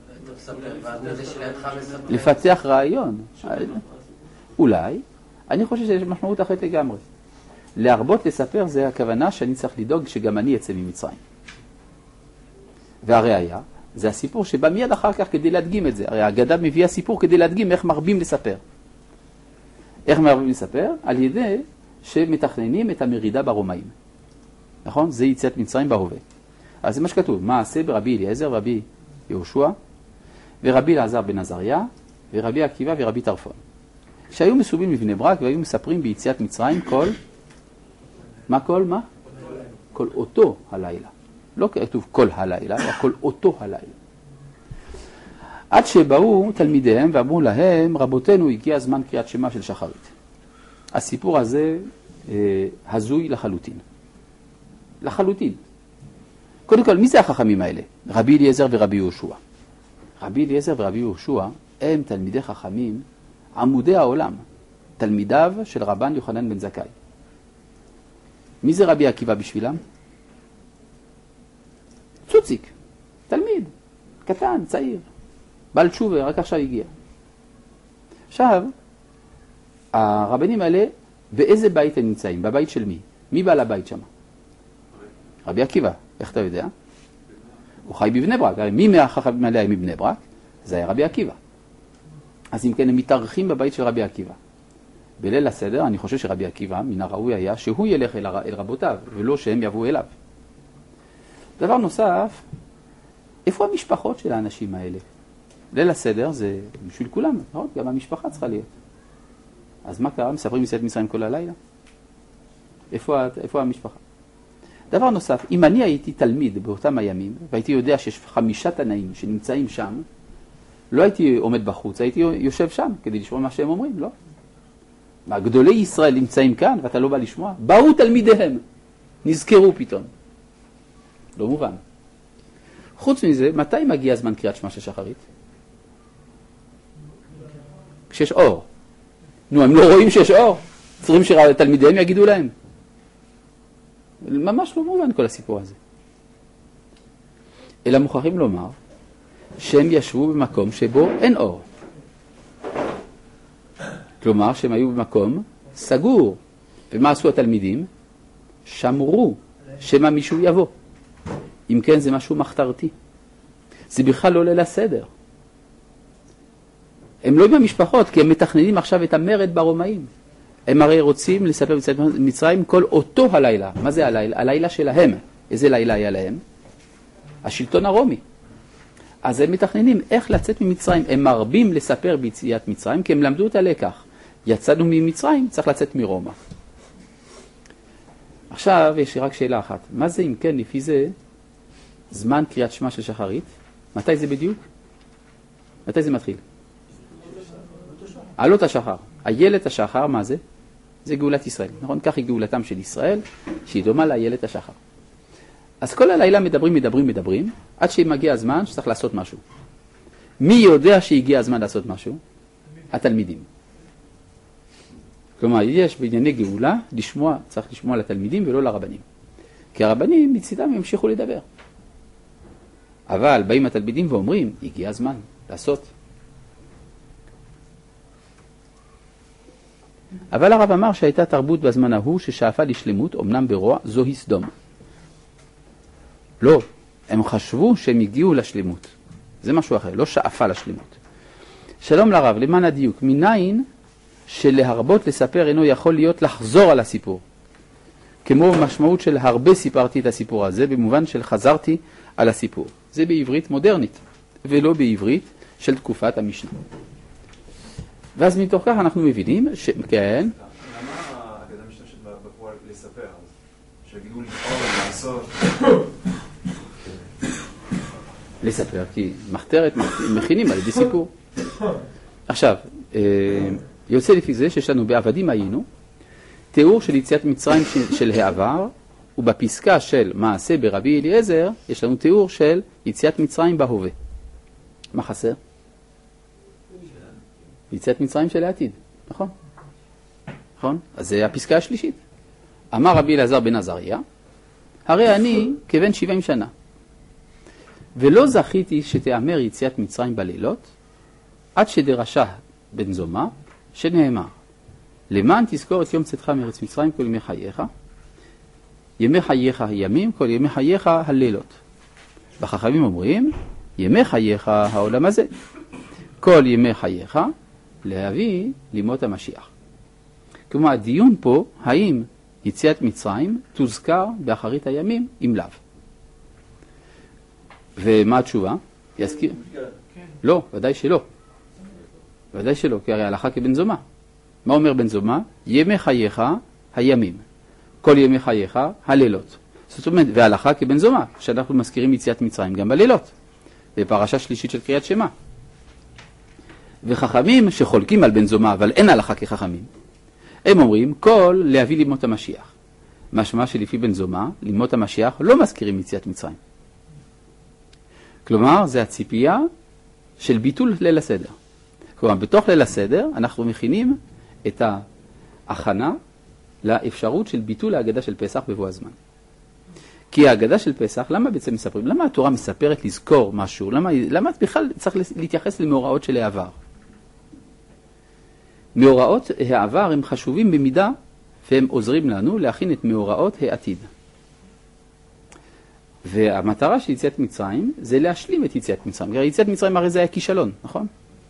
לפתח רעיון. אולי, אני חושב שיש משמעות אחרת לגמרי. להרבות לספר זה הכוונה שאני צריך לדאוג שגם אני אצא ממצרים. והראיה, זה הסיפור שבא מיד אחר כך כדי להדגים את זה. הרי האגדה מביאה סיפור כדי להדגים איך מרבים לספר. איך מרבים לספר? על ידי שמתכננים את המרידה ברומאים. נכון? זה יציאת מצרים בהווה. אז זה מה שכתוב, מעשה ברבי אליעזר ורבי יהושע, ורבי אלעזר בן עזריה, ורבי עקיבא ורבי טרפון. שהיו מסובים לבני ברק והיו מספרים ביציאת מצרים כל... מה כל מה? כל אותו הלילה. לא כתוב כל הלילה, אלא כל אותו הלילה. עד שבאו תלמידיהם ואמרו להם, רבותינו, הגיע זמן קריאת שמע של שחרית. הסיפור הזה אה, הזוי לחלוטין. לחלוטין. קודם כל, מי זה החכמים האלה? רבי אליעזר ורבי יהושע. רבי אליעזר ורבי יהושע הם תלמידי חכמים, עמודי העולם, תלמידיו של רבן יוחנן בן זכאי. מי זה רבי עקיבא בשבילם? צוציק, תלמיד, קטן, צעיר, בעל תשובה, רק עכשיו הגיע. עכשיו, הרבנים האלה, באיזה בית הם נמצאים? בבית של מי? מי בעל הבית שם? רבי עקיבא, איך אתה יודע? הוא חי בבני ברק, מי מהחכמים האלה מבני ברק? זה היה רבי עקיבא. אז אם כן, הם מתארחים בבית של רבי עקיבא. בליל הסדר, אני חושב שרבי עקיבא, מן הראוי היה שהוא ילך אל, אל רבותיו, ולא שהם יבואו אליו. דבר נוסף, איפה המשפחות של האנשים האלה? ליל הסדר זה בשביל כולם, נכון? גם המשפחה צריכה להיות. אז מה קרה? מספרים יציאת מצרים כל הלילה? איפה, איפה המשפחה? דבר נוסף, אם אני הייתי תלמיד באותם הימים, והייתי יודע שיש חמישה תנאים שנמצאים שם, לא הייתי עומד בחוץ, הייתי יושב שם כדי לשמוע מה שהם אומרים, לא? מה, גדולי ישראל נמצאים כאן ואתה לא בא לשמוע? באו תלמידיהם, נזכרו פתאום. לא מובן. חוץ מזה, מתי מגיע הזמן קריאת שמע של שחרית? כשיש אור. נו, הם לא רואים שיש אור? צריכים שתלמידיהם יגידו להם. ממש לא מובן כל הסיפור הזה. אלא מוכרחים לומר שהם ישבו במקום שבו אין אור. כלומר שהם היו במקום סגור. ומה עשו התלמידים? שמרו שמה מישהו יבוא. אם כן זה משהו מחתרתי. זה בכלל לא ליל הסדר. הם לא עם המשפחות כי הם מתכננים עכשיו את המרד ברומאים. הם הרי רוצים לספר מצרים כל אותו הלילה. מה זה הלילה? הלילה שלהם. איזה לילה היה להם? השלטון הרומי. אז הם מתכננים איך לצאת ממצרים. הם מרבים לספר ביציאת מצרים כי הם למדו את הלקח. יצאנו ממצרים, צריך לצאת מרומא. עכשיו יש רק שאלה אחת. מה זה אם כן לפי זה זמן קריאת שמע של שחרית? מתי זה בדיוק? מתי זה מתחיל? עלות השחר. איילת השחר, מה זה? זה גאולת ישראל. נכון? כך היא גאולתם של ישראל, שהיא דומה לאיילת השחר. אז כל הלילה מדברים, מדברים, מדברים, עד שמגיע הזמן שצריך לעשות משהו. מי יודע שהגיע הזמן לעשות משהו? התלמידים. כלומר, יש בענייני גאולה, לשמוע, צריך לשמוע לתלמידים ולא לרבנים. כי הרבנים מצידם ימשיכו לדבר. אבל באים התלמידים ואומרים, הגיע הזמן לעשות. אבל הרב אמר שהייתה תרבות בזמן ההוא ששאפה לשלמות, אמנם ברוע, זוהי סדום. לא, הם חשבו שהם הגיעו לשלמות. זה משהו אחר, לא שאפה לשלמות. שלום לרב, למען הדיוק, מניין שלהרבות לספר אינו יכול להיות לחזור על הסיפור. כמו משמעות של הרבה סיפרתי את הסיפור הזה, במובן של חזרתי על הסיפור. זה בעברית מודרנית, ולא בעברית של תקופת המשנה. ואז מתוך כך אנחנו מבינים ש... כן? למה האקדמיה משתמשת בפועל לספר? שיגידו לפעול, לעשות? לספר, כי מחתרת מכינים על ידי סיפור. עכשיו, יוצא לפי זה שיש לנו בעבדים היינו, תיאור של יציאת מצרים של העבר, ובפסקה של מעשה ברבי אליעזר, יש לנו תיאור של יציאת מצרים בהווה. מה חסר? יציאת מצרים של העתיד, נכון? נכון? אז זה הפסקה השלישית. אמר רבי אלעזר בן עזריה, הרי אני כבן שבעים שנה, ולא זכיתי שתאמר יציאת מצרים בלילות, עד שדרשה בן זומא, שנאמר, למען תזכור את יום צאתך מארץ מצרים כל ימי חייך, ימי חייך הימים, כל ימי חייך הלילות. והחכמים אומרים, ימי חייך העולם הזה, כל ימי חייך להביא לימות המשיח. כלומר, הדיון פה, האם יציאת מצרים תוזכר באחרית הימים, אם לאו. ומה התשובה? יזכיר? לא, ודאי שלא. ודאי שלא, כי הרי הלכה כבן זומא. מה אומר בן זומא? ימי חייך הימים, כל ימי חייך הלילות. זאת אומרת, והלכה כבן זומא, שאנחנו מזכירים יציאת מצרים גם בלילות. בפרשה שלישית של קריאת שמע. וחכמים שחולקים על בן זומא, אבל אין הלכה כחכמים, הם אומרים, כל להביא לימות המשיח. משמע שלפי בן זומא, לימות המשיח לא מזכירים יציאת מצרים. כלומר, זה הציפייה של ביטול ליל הסדר. כלומר, בתוך ליל הסדר אנחנו מכינים את ההכנה לאפשרות של ביטול ההגדה של פסח בבוא הזמן. כי ההגדה של פסח, למה בעצם מספרים? למה התורה מספרת לזכור משהו? למה, למה בכלל צריך להתייחס למאורעות של העבר? מאורעות העבר הם חשובים במידה והם עוזרים לנו להכין את מאורעות העתיד. והמטרה של יציאת מצרים זה להשלים את יציאת מצרים. יציאת מצרים הרי זה היה כישלון, נכון?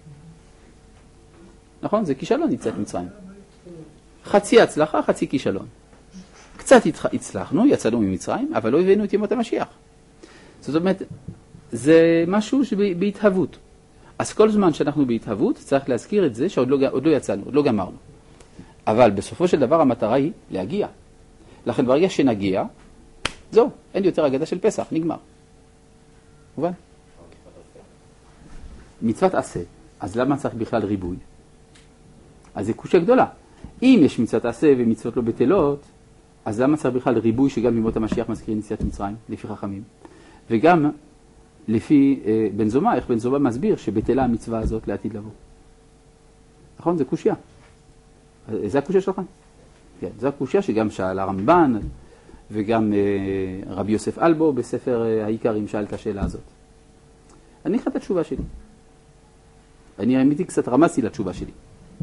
נכון? זה כישלון יציאת מצרים. חצי הצלחה, חצי כישלון. קצת הצלחנו, יצאנו ממצרים, אבל לא הבאנו את ימות המשיח. זאת אומרת, זה משהו שבהתהוות. אז כל זמן שאנחנו בהתהוות, צריך להזכיר את זה שעוד לא, עוד לא יצאנו, עוד לא גמרנו. אבל בסופו של דבר המטרה היא להגיע. לכן ברגע שנגיע, זהו, אין יותר הגדה של פסח, נגמר. מובן? מצוות עשה. אז למה צריך בכלל ריבוי? אז זה קושיה גדולה. אם יש מצוות עשה ומצוות לא בטלות, אז למה צריך בכלל ריבוי שגם ימות המשיח מזכירים יציאת מצרים, לפי חכמים? וגם לפי אה, בן זומא, איך בן זומא מסביר שבטלה המצווה הזאת לעתיד לבוא. נכון? זה קושיה. זה הקושיה שלך. כן, זה הקושיה שגם שאל הרמב"ן, וגם אה, רבי יוסף אלבו בספר אה, העיקרים שאל את השאלה הזאת. אני אקרא את התשובה שלי. אני האמיתי קצת רמזתי לתשובה שלי.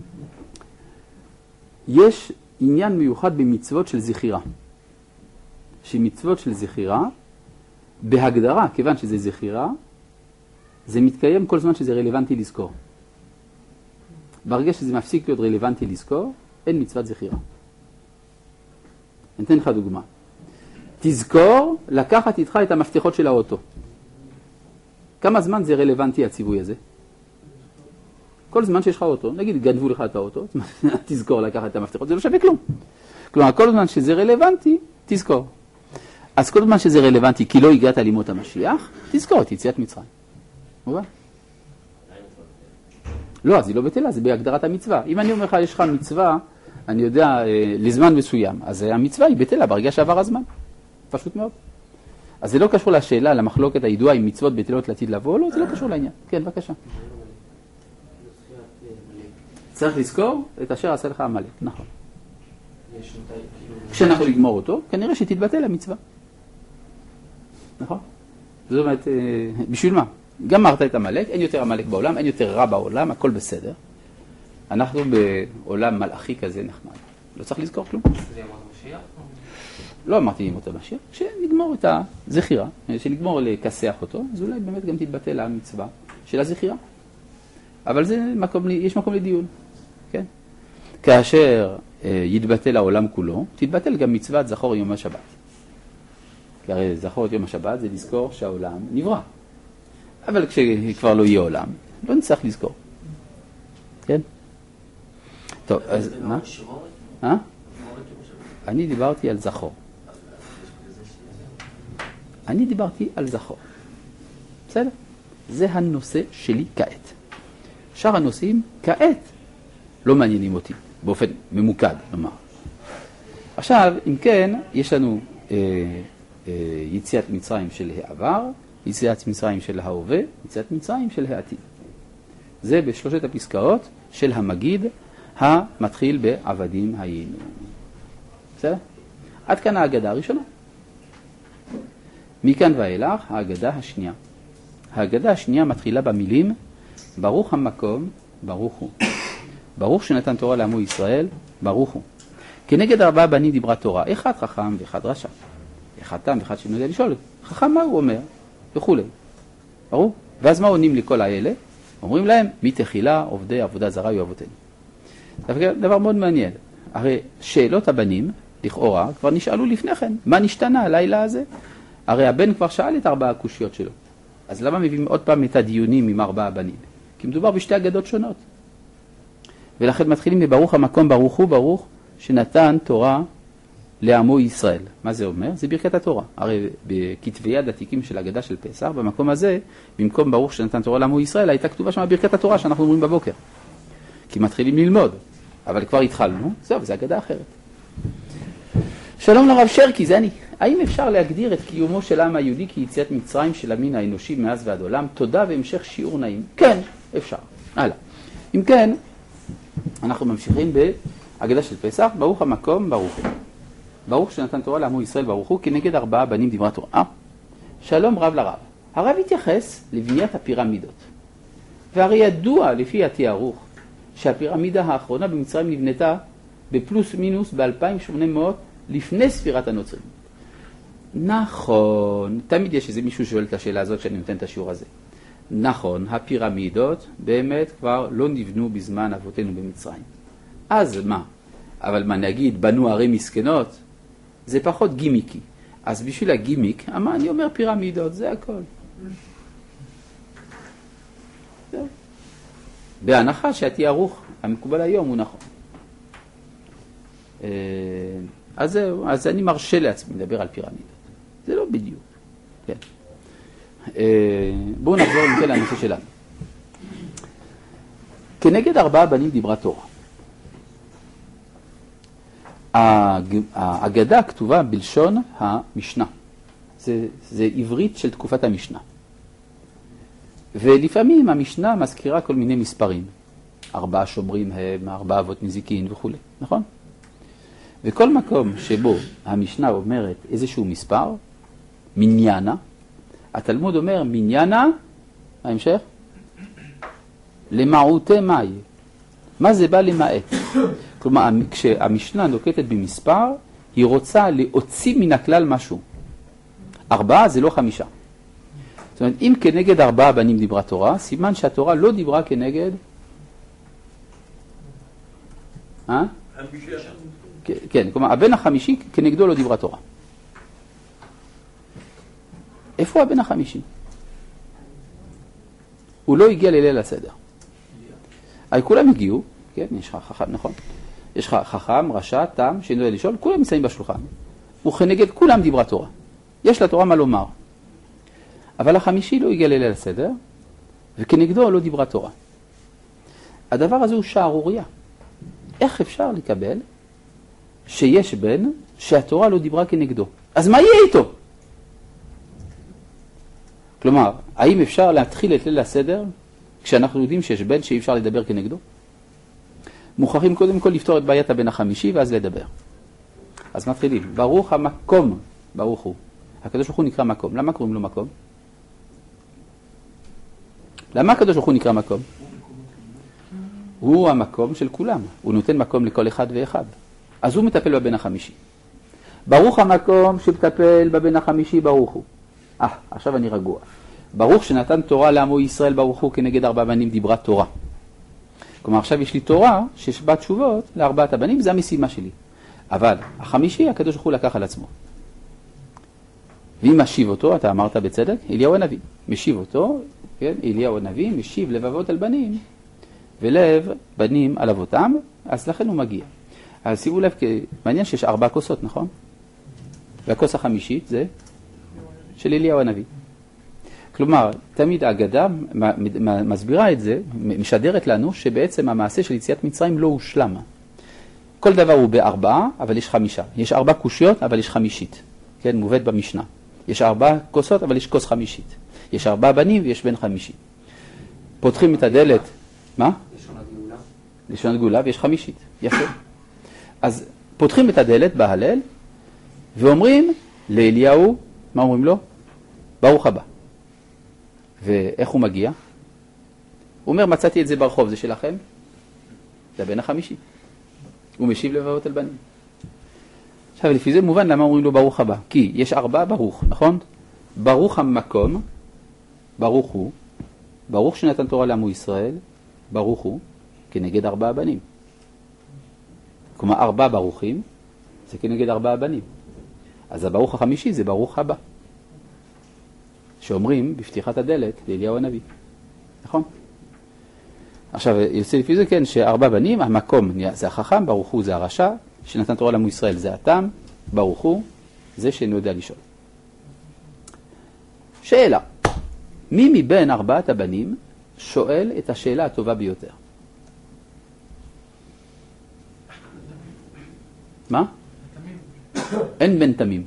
יש עניין מיוחד במצוות של זכירה. שמצוות של זכירה, בהגדרה, כיוון שזה זכירה, זה מתקיים כל זמן שזה רלוונטי לזכור. ברגע שזה מפסיק להיות רלוונטי לזכור, אין מצוות זכירה. אני אתן לך דוגמה. תזכור לקחת איתך את המפתחות של האוטו. כמה זמן זה רלוונטי הציווי הזה? כל זמן שיש לך אוטו, נגיד גנבו לך את האוטו, תזכור לקחת את המפתחות, זה לא שווה כלום. כלומר, כל זמן שזה רלוונטי, תזכור. אז כל זמן שזה רלוונטי כי לא הגעת לימות המשיח, תזכור את יציאת מצרים. מובן? לא, אז היא לא בטלה, זה בהגדרת המצווה. אם אני אומר לך, יש לך מצווה, אני יודע, לזמן מסוים, אז המצווה היא בטלה ברגע שעבר הזמן. פשוט מאוד. אז זה לא קשור לשאלה, למחלוקת הידועה עם מצוות בטלות לעתיד לבוא, לא, זה לא קשור לעניין. כן, בבקשה. צריך לזכור את אשר עשה לך עמלק, נכון. כשאנחנו נגמור אותו, כנראה שתתבטל המצווה. נכון? זאת אומרת, בשביל מה? גמרת את עמלק, אין יותר עמלק בעולם, אין יותר רע בעולם, הכל בסדר. אנחנו בעולם מלאכי כזה נחמד. לא צריך לזכור כלום. זה ימות המשיח? לא אמרתי ימות המשיח, כשנגמור את הזכירה, כשנגמור לקסח אותו, אז אולי באמת גם תתבטל המצווה של הזכירה. אבל זה מקום, יש מקום לדיון, כן? כאשר אה, יתבטל העולם כולו, תתבטל גם מצוות זכור יום השבת. כי הרי זכור את יום השבת זה לזכור שהעולם נברא. אבל כשכבר לא יהיה עולם, לא נצטרך לזכור. כן? טוב, אז מה? אה? אני דיברתי על זכור. אני דיברתי על זכור. בסדר? זה הנושא שלי כעת. שאר הנושאים כעת לא מעניינים אותי, באופן ממוקד, נאמר. עכשיו, אם כן, יש לנו אה, אה, יציאת מצרים של העבר, יציאת מצרים של ההווה, יציאת מצרים של העתיד. זה בשלושת הפסקאות של המגיד המתחיל בעבדים היינו. בסדר? עד כאן ההגדה הראשונה. מכאן ואילך ההגדה השנייה. ההגדה השנייה מתחילה במילים ברוך המקום, ברוך הוא. ברוך שנתן תורה לעמו ישראל, ברוך הוא. כנגד ארבעה בנים דיברה תורה, אחד חכם ואחד רשע. אחד תם ואחד שאינו יודע לשאול. חכם מה הוא אומר? וכולי. ברור? ואז מה עונים לכל האלה? אומרים להם, מי תחילה עובדי עבודה זרה יהיו אבותינו. דבר מאוד מעניין. הרי שאלות הבנים, לכאורה, כבר נשאלו לפני כן. מה נשתנה הלילה הזה? הרי הבן כבר שאל את ארבעה הקושיות שלו. אז למה מביאים עוד פעם את הדיונים עם ארבעה בנים? כי מדובר בשתי אגדות שונות. ולכן מתחילים מברוך המקום, ברוך הוא, ברוך שנתן תורה לעמו ישראל. מה זה אומר? זה ברכת התורה. הרי בכתבי יד עתיקים של אגדה של פסח, במקום הזה, במקום ברוך שנתן תורה לעמו ישראל, הייתה כתובה שם ברכת התורה שאנחנו אומרים בבוקר. כי מתחילים ללמוד. אבל כבר התחלנו, זהו, זה אגדה אחרת. שלום לרב שרקי, זה אני. האם אפשר להגדיר את קיומו של העם היהודי כיציאת מצרים של המין האנושי מאז ועד עולם? תודה והמשך שיעור נעים. כן, אפשר. הלאה. אם כן, אנחנו ממשיכים בהגדה של פסח, ברוך המקום, ברוך הוא. ברוך שנתן תורה לעמו ישראל, ברוך הוא, כנגד ארבעה בנים דברת תורה. אה, שלום רב לרב. הרב התייחס לבניית הפירמידות. והרי ידוע לפי התיארוך שהפירמידה האחרונה במצרים נבנתה בפלוס מינוס ב-אלפיים ושמונה מאות לפני ספירת הנוצרים. נכון, תמיד יש איזה מישהו שואל את השאלה הזאת כשאני נותן את השיעור הזה. נכון, הפירמידות באמת כבר לא נבנו בזמן אבותינו במצרים. אז מה? אבל מה נגיד, בנו ערי מסכנות? זה פחות גימיקי. אז בשביל הגימיק, מה אני אומר פירמידות, זה הכל. זהו. בהנחה שהתיארוך המקובל היום הוא נכון. אז זהו, אז אני מרשה לעצמי לדבר על פירמידות. זה לא בדיוק. כן. בואו נחזור עם כן לנושא שלנו. כנגד ארבעה בנים דיברה תורה. האגדה כתובה בלשון המשנה. זה, זה עברית של תקופת המשנה. ולפעמים המשנה מזכירה כל מיני מספרים. ארבעה שומרים הם, ארבעה אבות נזיקין וכו'. נכון? וכל מקום שבו המשנה אומרת איזשהו מספר, מניינה, התלמוד אומר מניינה, ההמשך? למעוטי מאי. מה זה בא למעט? כלומר, כשהמשנה נוקטת במספר, היא רוצה להוציא מן הכלל משהו. ארבעה זה לא חמישה. זאת אומרת, אם כנגד ארבעה בנים דיברה תורה, סימן שהתורה לא דיברה כנגד... אה? כן, כלומר, הבן החמישי כנגדו לא דיברה תורה. איפה הבן החמישי? הוא לא הגיע לליל הסדר. הרי כולם הגיעו, כן, יש לך חכם, נכון? יש לך חכם, רשע, תם, שאינו יודע לשאול, כולם נמצאים בשולחן. וכנגד כולם דיברה תורה. יש לתורה מה לומר. אבל החמישי לא הגיע לליל הסדר, וכנגדו לא דיברה תורה. הדבר הזה הוא שערוריה. איך אפשר לקבל שיש בן שהתורה לא דיברה כנגדו? אז מה יהיה איתו? כלומר, האם אפשר להתחיל את ליל הסדר כשאנחנו יודעים שיש בן שאי אפשר לדבר כנגדו? מוכרחים קודם כל לפתור את בעיית הבן החמישי ואז לדבר. אז מתחילים. ברוך המקום, ברוך הוא. הקדוש ברוך הוא נקרא מקום. למה קוראים לו מקום? למה הקדוש ברוך הוא נקרא מקום? הוא המקום של כולם. הוא נותן מקום לכל אחד ואחד. אז הוא מטפל בבן החמישי. ברוך המקום שמטפל בבן החמישי, ברוך הוא. אה, עכשיו אני רגוע. ברוך שנתן תורה לעמו ישראל, ברוך הוא, כנגד ארבעה בנים דיברה תורה. כלומר, עכשיו יש לי תורה שיש בה תשובות לארבעת הבנים, זה המשימה שלי. אבל החמישי, הקדוש ברוך הוא לקח על עצמו. ואם משיב אותו, אתה אמרת בצדק, אליהו הנביא. משיב אותו, כן, אליהו הנביא, משיב לבבות על בנים, ולב בנים על אבותם, אז לכן הוא מגיע. אז שימו לב, מעניין שיש ארבע כוסות, נכון? והכוס החמישית זה של אליהו הנביא. כלומר, תמיד האגדה מסבירה את זה, משדרת לנו שבעצם המעשה של יציאת מצרים לא הושלם. כל דבר הוא בארבעה, אבל יש חמישה. יש ארבע קושיות, אבל יש חמישית. כן, מובאת במשנה. יש ארבע כוסות, אבל יש כוס חמישית. יש ארבע בנים ויש בן חמישי. פותחים את הדלת. מה? לשונת גאולה. לשונת גאולה ויש חמישית. יפה. אז פותחים את הדלת בהלל, ואומרים לאליהו, מה אומרים לו? ברוך הבא. ואיך הוא מגיע? הוא אומר, מצאתי את זה ברחוב, זה שלכם? זה הבן החמישי. הוא משיב לבבות על בנים. עכשיו, לפי זה מובן למה אומרים לו ברוך הבא. כי יש ארבע ברוך, נכון? ברוך המקום, ברוך הוא, ברוך שנתן תורה לעמו ישראל, ברוך הוא, כנגד ארבע בנים. כלומר, ארבע ברוכים, זה כנגד ארבע בנים. אז הברוך החמישי זה ברוך הבא. שאומרים בפתיחת הדלת לאליהו הנביא. נכון? עכשיו, יוצא לפי זה כן, שארבע בנים, המקום זה החכם, ברוך הוא זה הרשע, שנתן תורה לעמו ישראל זה התם, ברוך הוא, זה שאינו יודע לשאול. שאלה, מי מבין ארבעת הבנים שואל את השאלה הטובה ביותר? מה? אין בין תמים.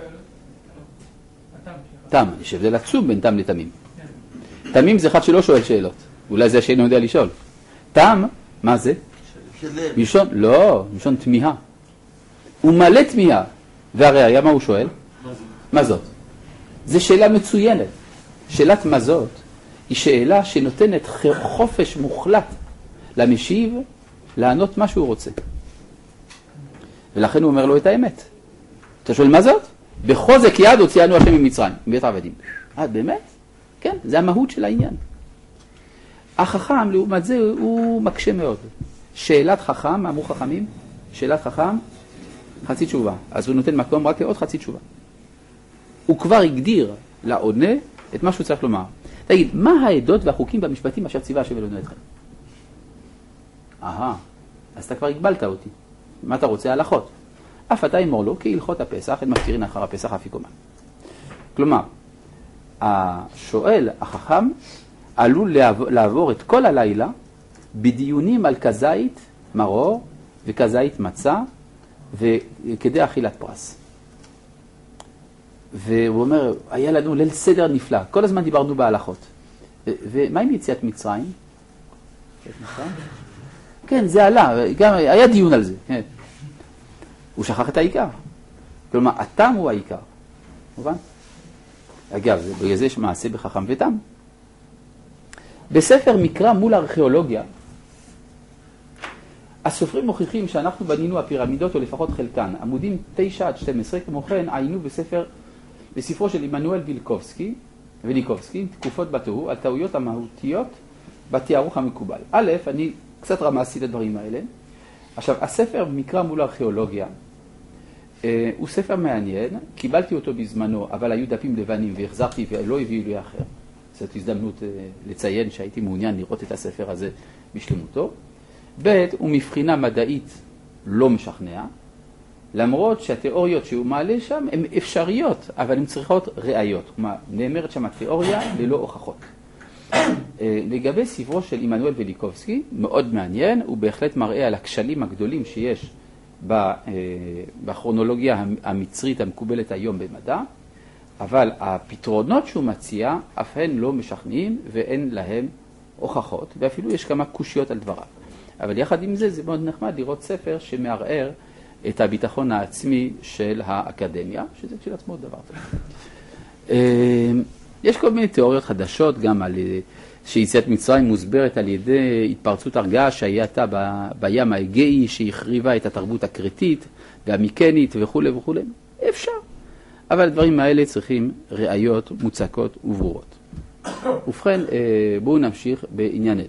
תם, יש הבדל עצום בין תם לתמים. תמים זה אחד שלא שואל שאלות. אולי זה שאינו יודע לשאול. תם, מה זה? מלשון, לא, מלשון תמיהה. הוא מלא תמיהה. והראיה, מה הוא שואל? מה זאת? זו שאלה מצוינת. שאלת מה זאת היא שאלה שנותנת חופש מוחלט למשיב לענות מה שהוא רוצה. ולכן הוא אומר לו את האמת. אתה שואל מה זאת? בחוזק יד הוציאנו השם ממצרים, מבית העבדים. אה, באמת? כן, זה המהות של העניין. החכם, לעומת זה, הוא מקשה מאוד. שאלת חכם, אמרו חכמים, שאלת חכם, חצי תשובה. אז הוא נותן מקום רק לעוד חצי תשובה. הוא כבר הגדיר לעונה את מה שהוא צריך לומר. תגיד, מה העדות והחוקים והמשפטים אשר ציווה השם אלוהינו אתכם? אהה, אז אתה כבר הגבלת אותי. מה אתה רוצה? הלכות. אף אתה אמור לו, כי הלכות הפסח, אין מפטירין אחר הפסח אפיקומן. כלומר, השואל, החכם, עלול לעבור את כל הלילה בדיונים על כזית מרור וכזית מצה וכדי אכילת פרס. והוא אומר, היה לנו ליל סדר נפלא, כל הזמן דיברנו בהלכות. ומה עם יציאת מצרים? כן, זה עלה, גם היה דיון על זה. כן. הוא שכח את העיקר. כלומר, התם הוא העיקר. מובן? אגב, בגלל זה יש מעשה בחכם ותם. בספר מקרא מול הארכיאולוגיה, הסופרים מוכיחים שאנחנו בנינו הפירמידות, או לפחות חלקן, עמודים תשע עד שתים עשרה, כמו כן עיינו בספר, בספרו של עמנואל וילקובסקי, וליקובסקי, תקופות בתוהו, על טעויות המהותיות בתיארוך המקובל. א', אני קצת רמזתי את הדברים האלה. עכשיו, הספר מקרא מול הארכיאולוגיה, אה, הוא ספר מעניין, קיבלתי אותו בזמנו, אבל היו דפים לבנים והחזרתי ולא הביאו לי אחר. זאת הזדמנות אה, לציין שהייתי מעוניין לראות את הספר הזה בשלמותו. ב', הוא מבחינה מדעית לא משכנע, למרות שהתיאוריות שהוא מעלה שם הן אפשריות, אבל הן צריכות ראיות. כלומר, נאמרת שם התיאוריה ללא הוכחות. לגבי ספרו של עמנואל וליקובסקי, מאוד מעניין, הוא בהחלט מראה על הכשלים הגדולים שיש בכרונולוגיה המצרית המקובלת היום במדע, אבל הפתרונות שהוא מציע אף הן לא משכנעים ואין להם הוכחות, ואפילו יש כמה קושיות על דבריו. אבל יחד עם זה, זה מאוד נחמד לראות ספר שמערער את הביטחון העצמי של האקדמיה, שזה כשלעצמו דבר טוב. יש כל מיני תיאוריות חדשות, גם על שיציאת מצרים מוסברת על ידי התפרצות הרגעה שהייתה בים האגאי, שהחריבה את התרבות הקרטית והמיקנית וכו' וכו'. אפשר. אבל הדברים האלה צריכים ראיות מוצקות וברורות. ובכן, בואו נמשיך בענייננו.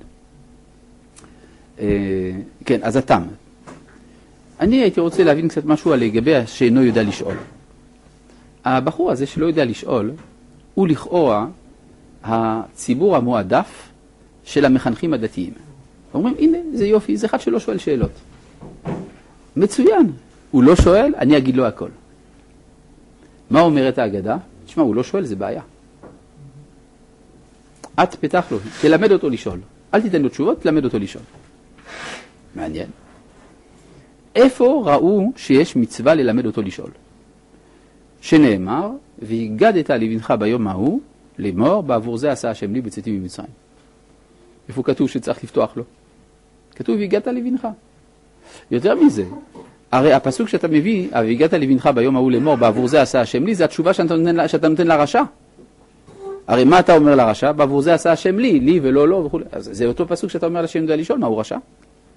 כן, אז התם. אני הייתי רוצה להבין קצת משהו על לגבי שאינו יודע לשאול. הבחור הזה שלא יודע לשאול, הוא לכאורה הציבור המועדף של המחנכים הדתיים. אומרים, הנה, זה יופי, זה אחד שלא שואל שאלות. מצוין. הוא לא שואל, אני אגיד לו הכל. מה אומרת ההגדה? תשמע, הוא לא שואל, זה בעיה. את פתח לו, תלמד אותו לשאול. אל תיתן לו תשובות, תלמד אותו לשאול. מעניין. איפה ראו שיש מצווה ללמד אותו לשאול? שנאמר, והגדת לבנך ביום ההוא, לאמור, בעבור זה עשה השם לי בצאתי ממצרים. איפה כתוב שצריך לפתוח לו? כתוב, והגדת לבנך. יותר מזה, הרי הפסוק שאתה מביא, והגדת לבנך ביום ההוא לאמור, בעבור זה עשה השם לי, זה התשובה שאתה נותן, שאתה נותן לרשע. הרי מה אתה אומר לרשע? בעבור זה עשה השם לי, לי ולא לו וכו'. אז זה אותו פסוק שאתה אומר לשם יודע לשאול, מה הוא רשע?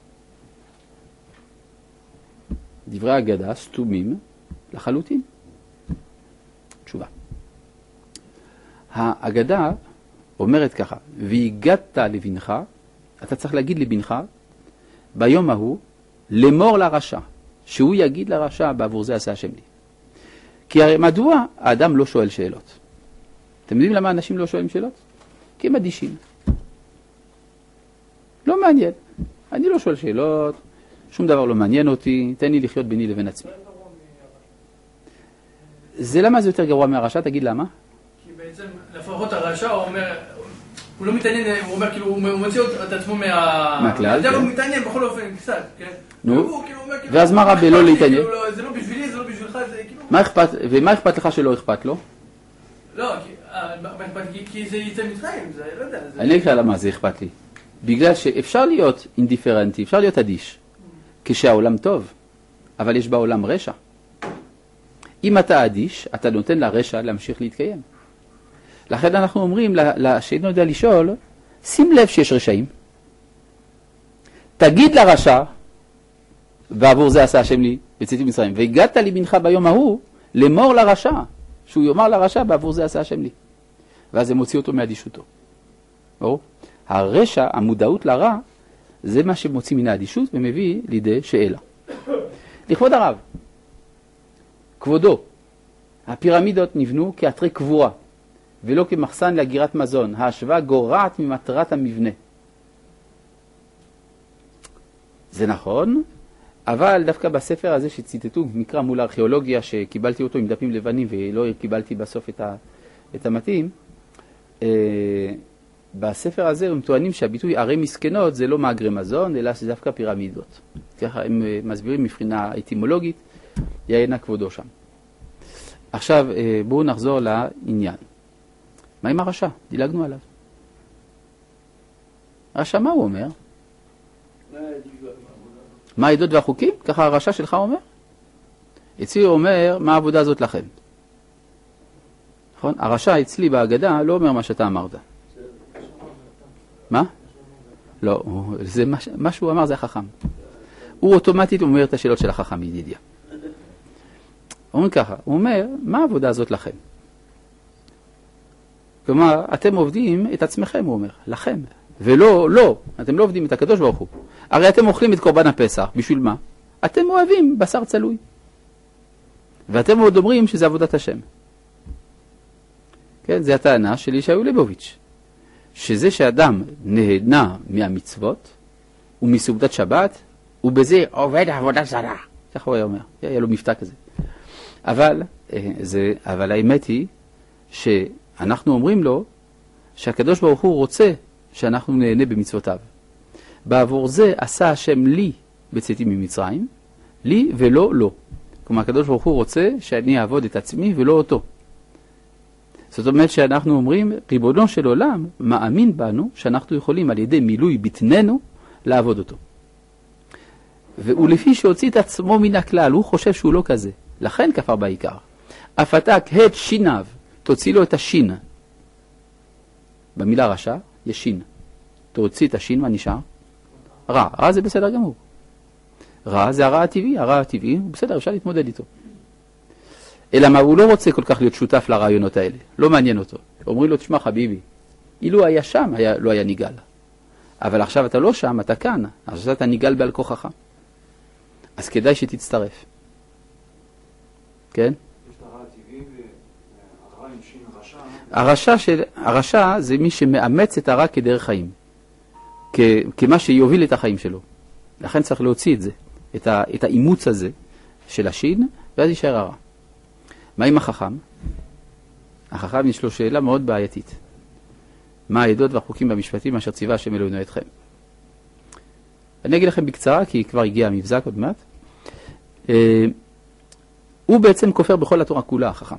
דברי ההגדה סתומים לחלוטין. תשובה. ההגדה אומרת ככה, והגדת לבנך, אתה צריך להגיד לבנך, ביום ההוא, למור לרשע, שהוא יגיד לרשע, בעבור זה עשה השם לי. כי הרי מדוע האדם לא שואל שאלות? אתם יודעים למה אנשים לא שואלים שאלות? כי הם אדישים. לא מעניין. אני לא שואל שאלות, שום דבר לא מעניין אותי, תן לי לחיות ביני לבין עצמי. זה למה זה יותר גרוע מהרשע? תגיד למה? כי בעצם לפחות הרשע אומר, הוא לא מתעניין, הוא אומר כאילו, הוא מוציא את עצמו מה... מהכלל, כן. כן. הוא מתעניין בכל אופן, קצת, כן? נו, ואז מה רע בלא להתעניין? זה לא בשבילי, זה לא בשבילך, זה כאילו... מה אכפת, ומה אכפת לך שלא אכפת לו? לא, כי זה יצא מצרים, זה לא יודע. אני אקרא למה זה אכפת לי. בגלל שאפשר להיות אינדיפרנטי, אפשר להיות אדיש, כשהעולם טוב, אבל יש בעולם רשע. אם אתה אדיש, אתה נותן לרשע להמשיך להתקיים. לכן אנחנו אומרים, שאינו יודע לשאול, שים לב שיש רשעים. תגיד לרשע, ועבור זה עשה השם לי בצאתי מצרים, והגעת לי בנך ביום ההוא, לאמור לרשע, שהוא יאמר לרשע, בעבור זה עשה השם לי. ואז זה מוציא אותו מאדישותו. ברור? הרשע, המודעות לרע, זה מה שמוציא מן האדישות ומביא לידי שאלה. לכבוד הרב, כבודו, הפירמידות נבנו כאתרי קבורה, ולא כמחסן להגירת מזון. ההשוואה גורעת ממטרת המבנה. זה נכון, אבל דווקא בספר הזה שציטטו, מקרא מול הארכיאולוגיה, שקיבלתי אותו עם דפים לבנים ולא קיבלתי בסוף את, ה, את המתאים, אה, בספר הזה הם טוענים שהביטוי ערי מסכנות זה לא מאגרי מזון, אלא זה דווקא פירמידות. ככה הם מסבירים מבחינה אטימולוגית, יענה כבודו שם. עכשיו בואו נחזור לעניין. מה עם הרשע? דילגנו עליו. הרשע מה הוא אומר? מה העדות והחוקים? ככה הרשע שלך אומר? אצלי הוא אומר, מה העבודה הזאת לכם? נכון? הרשע אצלי בהגדה לא אומר מה שאתה אמרת. מה? לא, זה מה, מה שהוא אמר זה החכם. הוא אוטומטית אומר את השאלות של החכם, ידידיה. הוא אומר ככה, הוא אומר, מה העבודה הזאת לכם? כלומר, אתם עובדים את עצמכם, הוא אומר, לכם. ולא, לא, אתם לא עובדים את הקדוש ברוך הוא. הרי אתם אוכלים את קורבן הפסח, בשביל מה? אתם אוהבים בשר צלוי. ואתם עוד אומרים שזה עבודת השם. כן, זה הטענה של ישעיהו ליבוביץ'. שזה שאדם נהנה מהמצוות ומסעודת שבת, ובזה עובד עבודה זרה. ככה הוא היה אומר, היה לו מבטא כזה. אבל, זה, אבל האמת היא שאנחנו אומרים לו שהקדוש ברוך הוא רוצה שאנחנו נהנה במצוותיו. בעבור זה עשה השם לי בצאתי ממצרים, לי ולא לא. כלומר, הקדוש ברוך הוא רוצה שאני אעבוד את עצמי ולא אותו. זאת אומרת שאנחנו אומרים, ריבונו של עולם מאמין בנו שאנחנו יכולים על ידי מילוי בטננו לעבוד אותו. והוא לפי שהוציא את עצמו מן הכלל, הוא חושב שהוא לא כזה. לכן כפר בעיקר. אף אתה כהת שיניו, תוציא לו את השין. במילה רשע יש שין. תוציא את השין, מה נשאר? רע. רע זה בסדר גמור. רע זה הרע הטבעי. הרע הטבעי הוא בסדר, אפשר להתמודד איתו. אלא מה, הוא לא רוצה כל כך להיות שותף לרעיונות האלה. לא מעניין אותו. אומרים לו, תשמע חביבי, אילו היה שם, היה, לא היה ניגל. אבל עכשיו אתה לא שם, אתה כאן. עכשיו אתה ניגל בעל כוחך. אז כדאי שתצטרף. כן? יש את הרע הטבעי והרע עם שין רשע. הרשע, של, הרשע זה מי שמאמץ את הרע כדרך חיים. כ, כמה שיוביל את החיים שלו. לכן צריך להוציא את זה. את, ה, את האימוץ הזה של השין, ואז יישאר הרע. מה עם החכם? החכם יש לו שאלה מאוד בעייתית. מה העדות והחוקים במשפטים אשר ציווה השם אלוהינו אתכם? אני אגיד לכם בקצרה, כי כבר הגיע המבזק עוד מעט. הוא בעצם כופר בכל התורה כולה, החכם.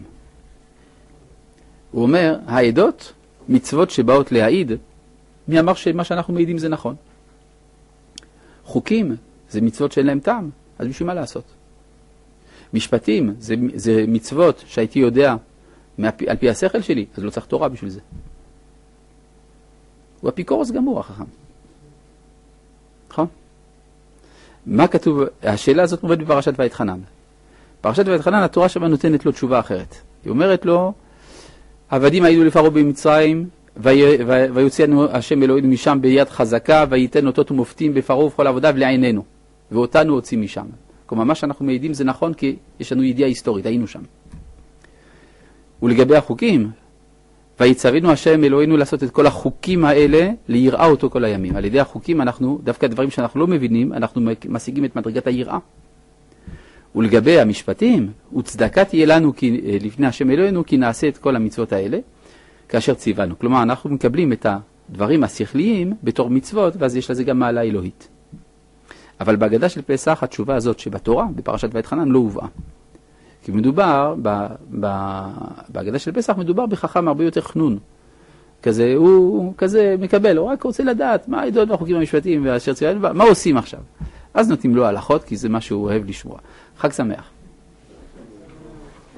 הוא אומר, העדות, מצוות שבאות להעיד, מי אמר שמה שאנחנו מעידים זה נכון? חוקים, זה מצוות שאין להם טעם, אז בשביל מה לעשות? משפטים, זה, זה מצוות שהייתי יודע על פי השכל שלי, אז לא צריך תורה בשביל זה. הוא אפיקורוס גמור, החכם. נכון? מה כתוב? השאלה הזאת מובאת בפרשת ואתחנן. פרשת ואתחנן, התורה שבה נותנת לו תשובה אחרת. היא אומרת לו, עבדים היינו לפרעה במצרים, ויוציאנו השם אלוהינו משם ביד חזקה, וייתן אותות ומופתים בפרעה ובכל עבודיו לעינינו. ואותנו הוציא משם. כלומר, מה שאנחנו מעידים זה נכון, כי יש לנו ידיעה היסטורית, היינו שם. ולגבי החוקים, ויצווינו השם אלוהינו לעשות את כל החוקים האלה, ליראה אותו כל הימים. על ידי החוקים אנחנו, דווקא דברים שאנחנו לא מבינים, אנחנו משיגים את מדרגת היראה. ולגבי המשפטים, וצדקה תהיה לנו כי, לפני השם אלוהינו, כי נעשה את כל המצוות האלה, כאשר ציוונו. כלומר, אנחנו מקבלים את הדברים השכליים בתור מצוות, ואז יש לזה גם מעלה אלוהית. אבל בהגדה של פסח, התשובה הזאת שבתורה, בפרשת ואתחנן, לא הובאה. כי מדובר, ב, ב, בהגדה של פסח, מדובר בחכם הרבה יותר חנון. כזה, הוא כזה מקבל, הוא רק רוצה לדעת מה העדות והחוקים המשפטיים, והאשר ציוונו, מה עושים עכשיו. אז נותנים לו הלכות, כי זה מה שהוא אוהב לשמוע. חג שמח.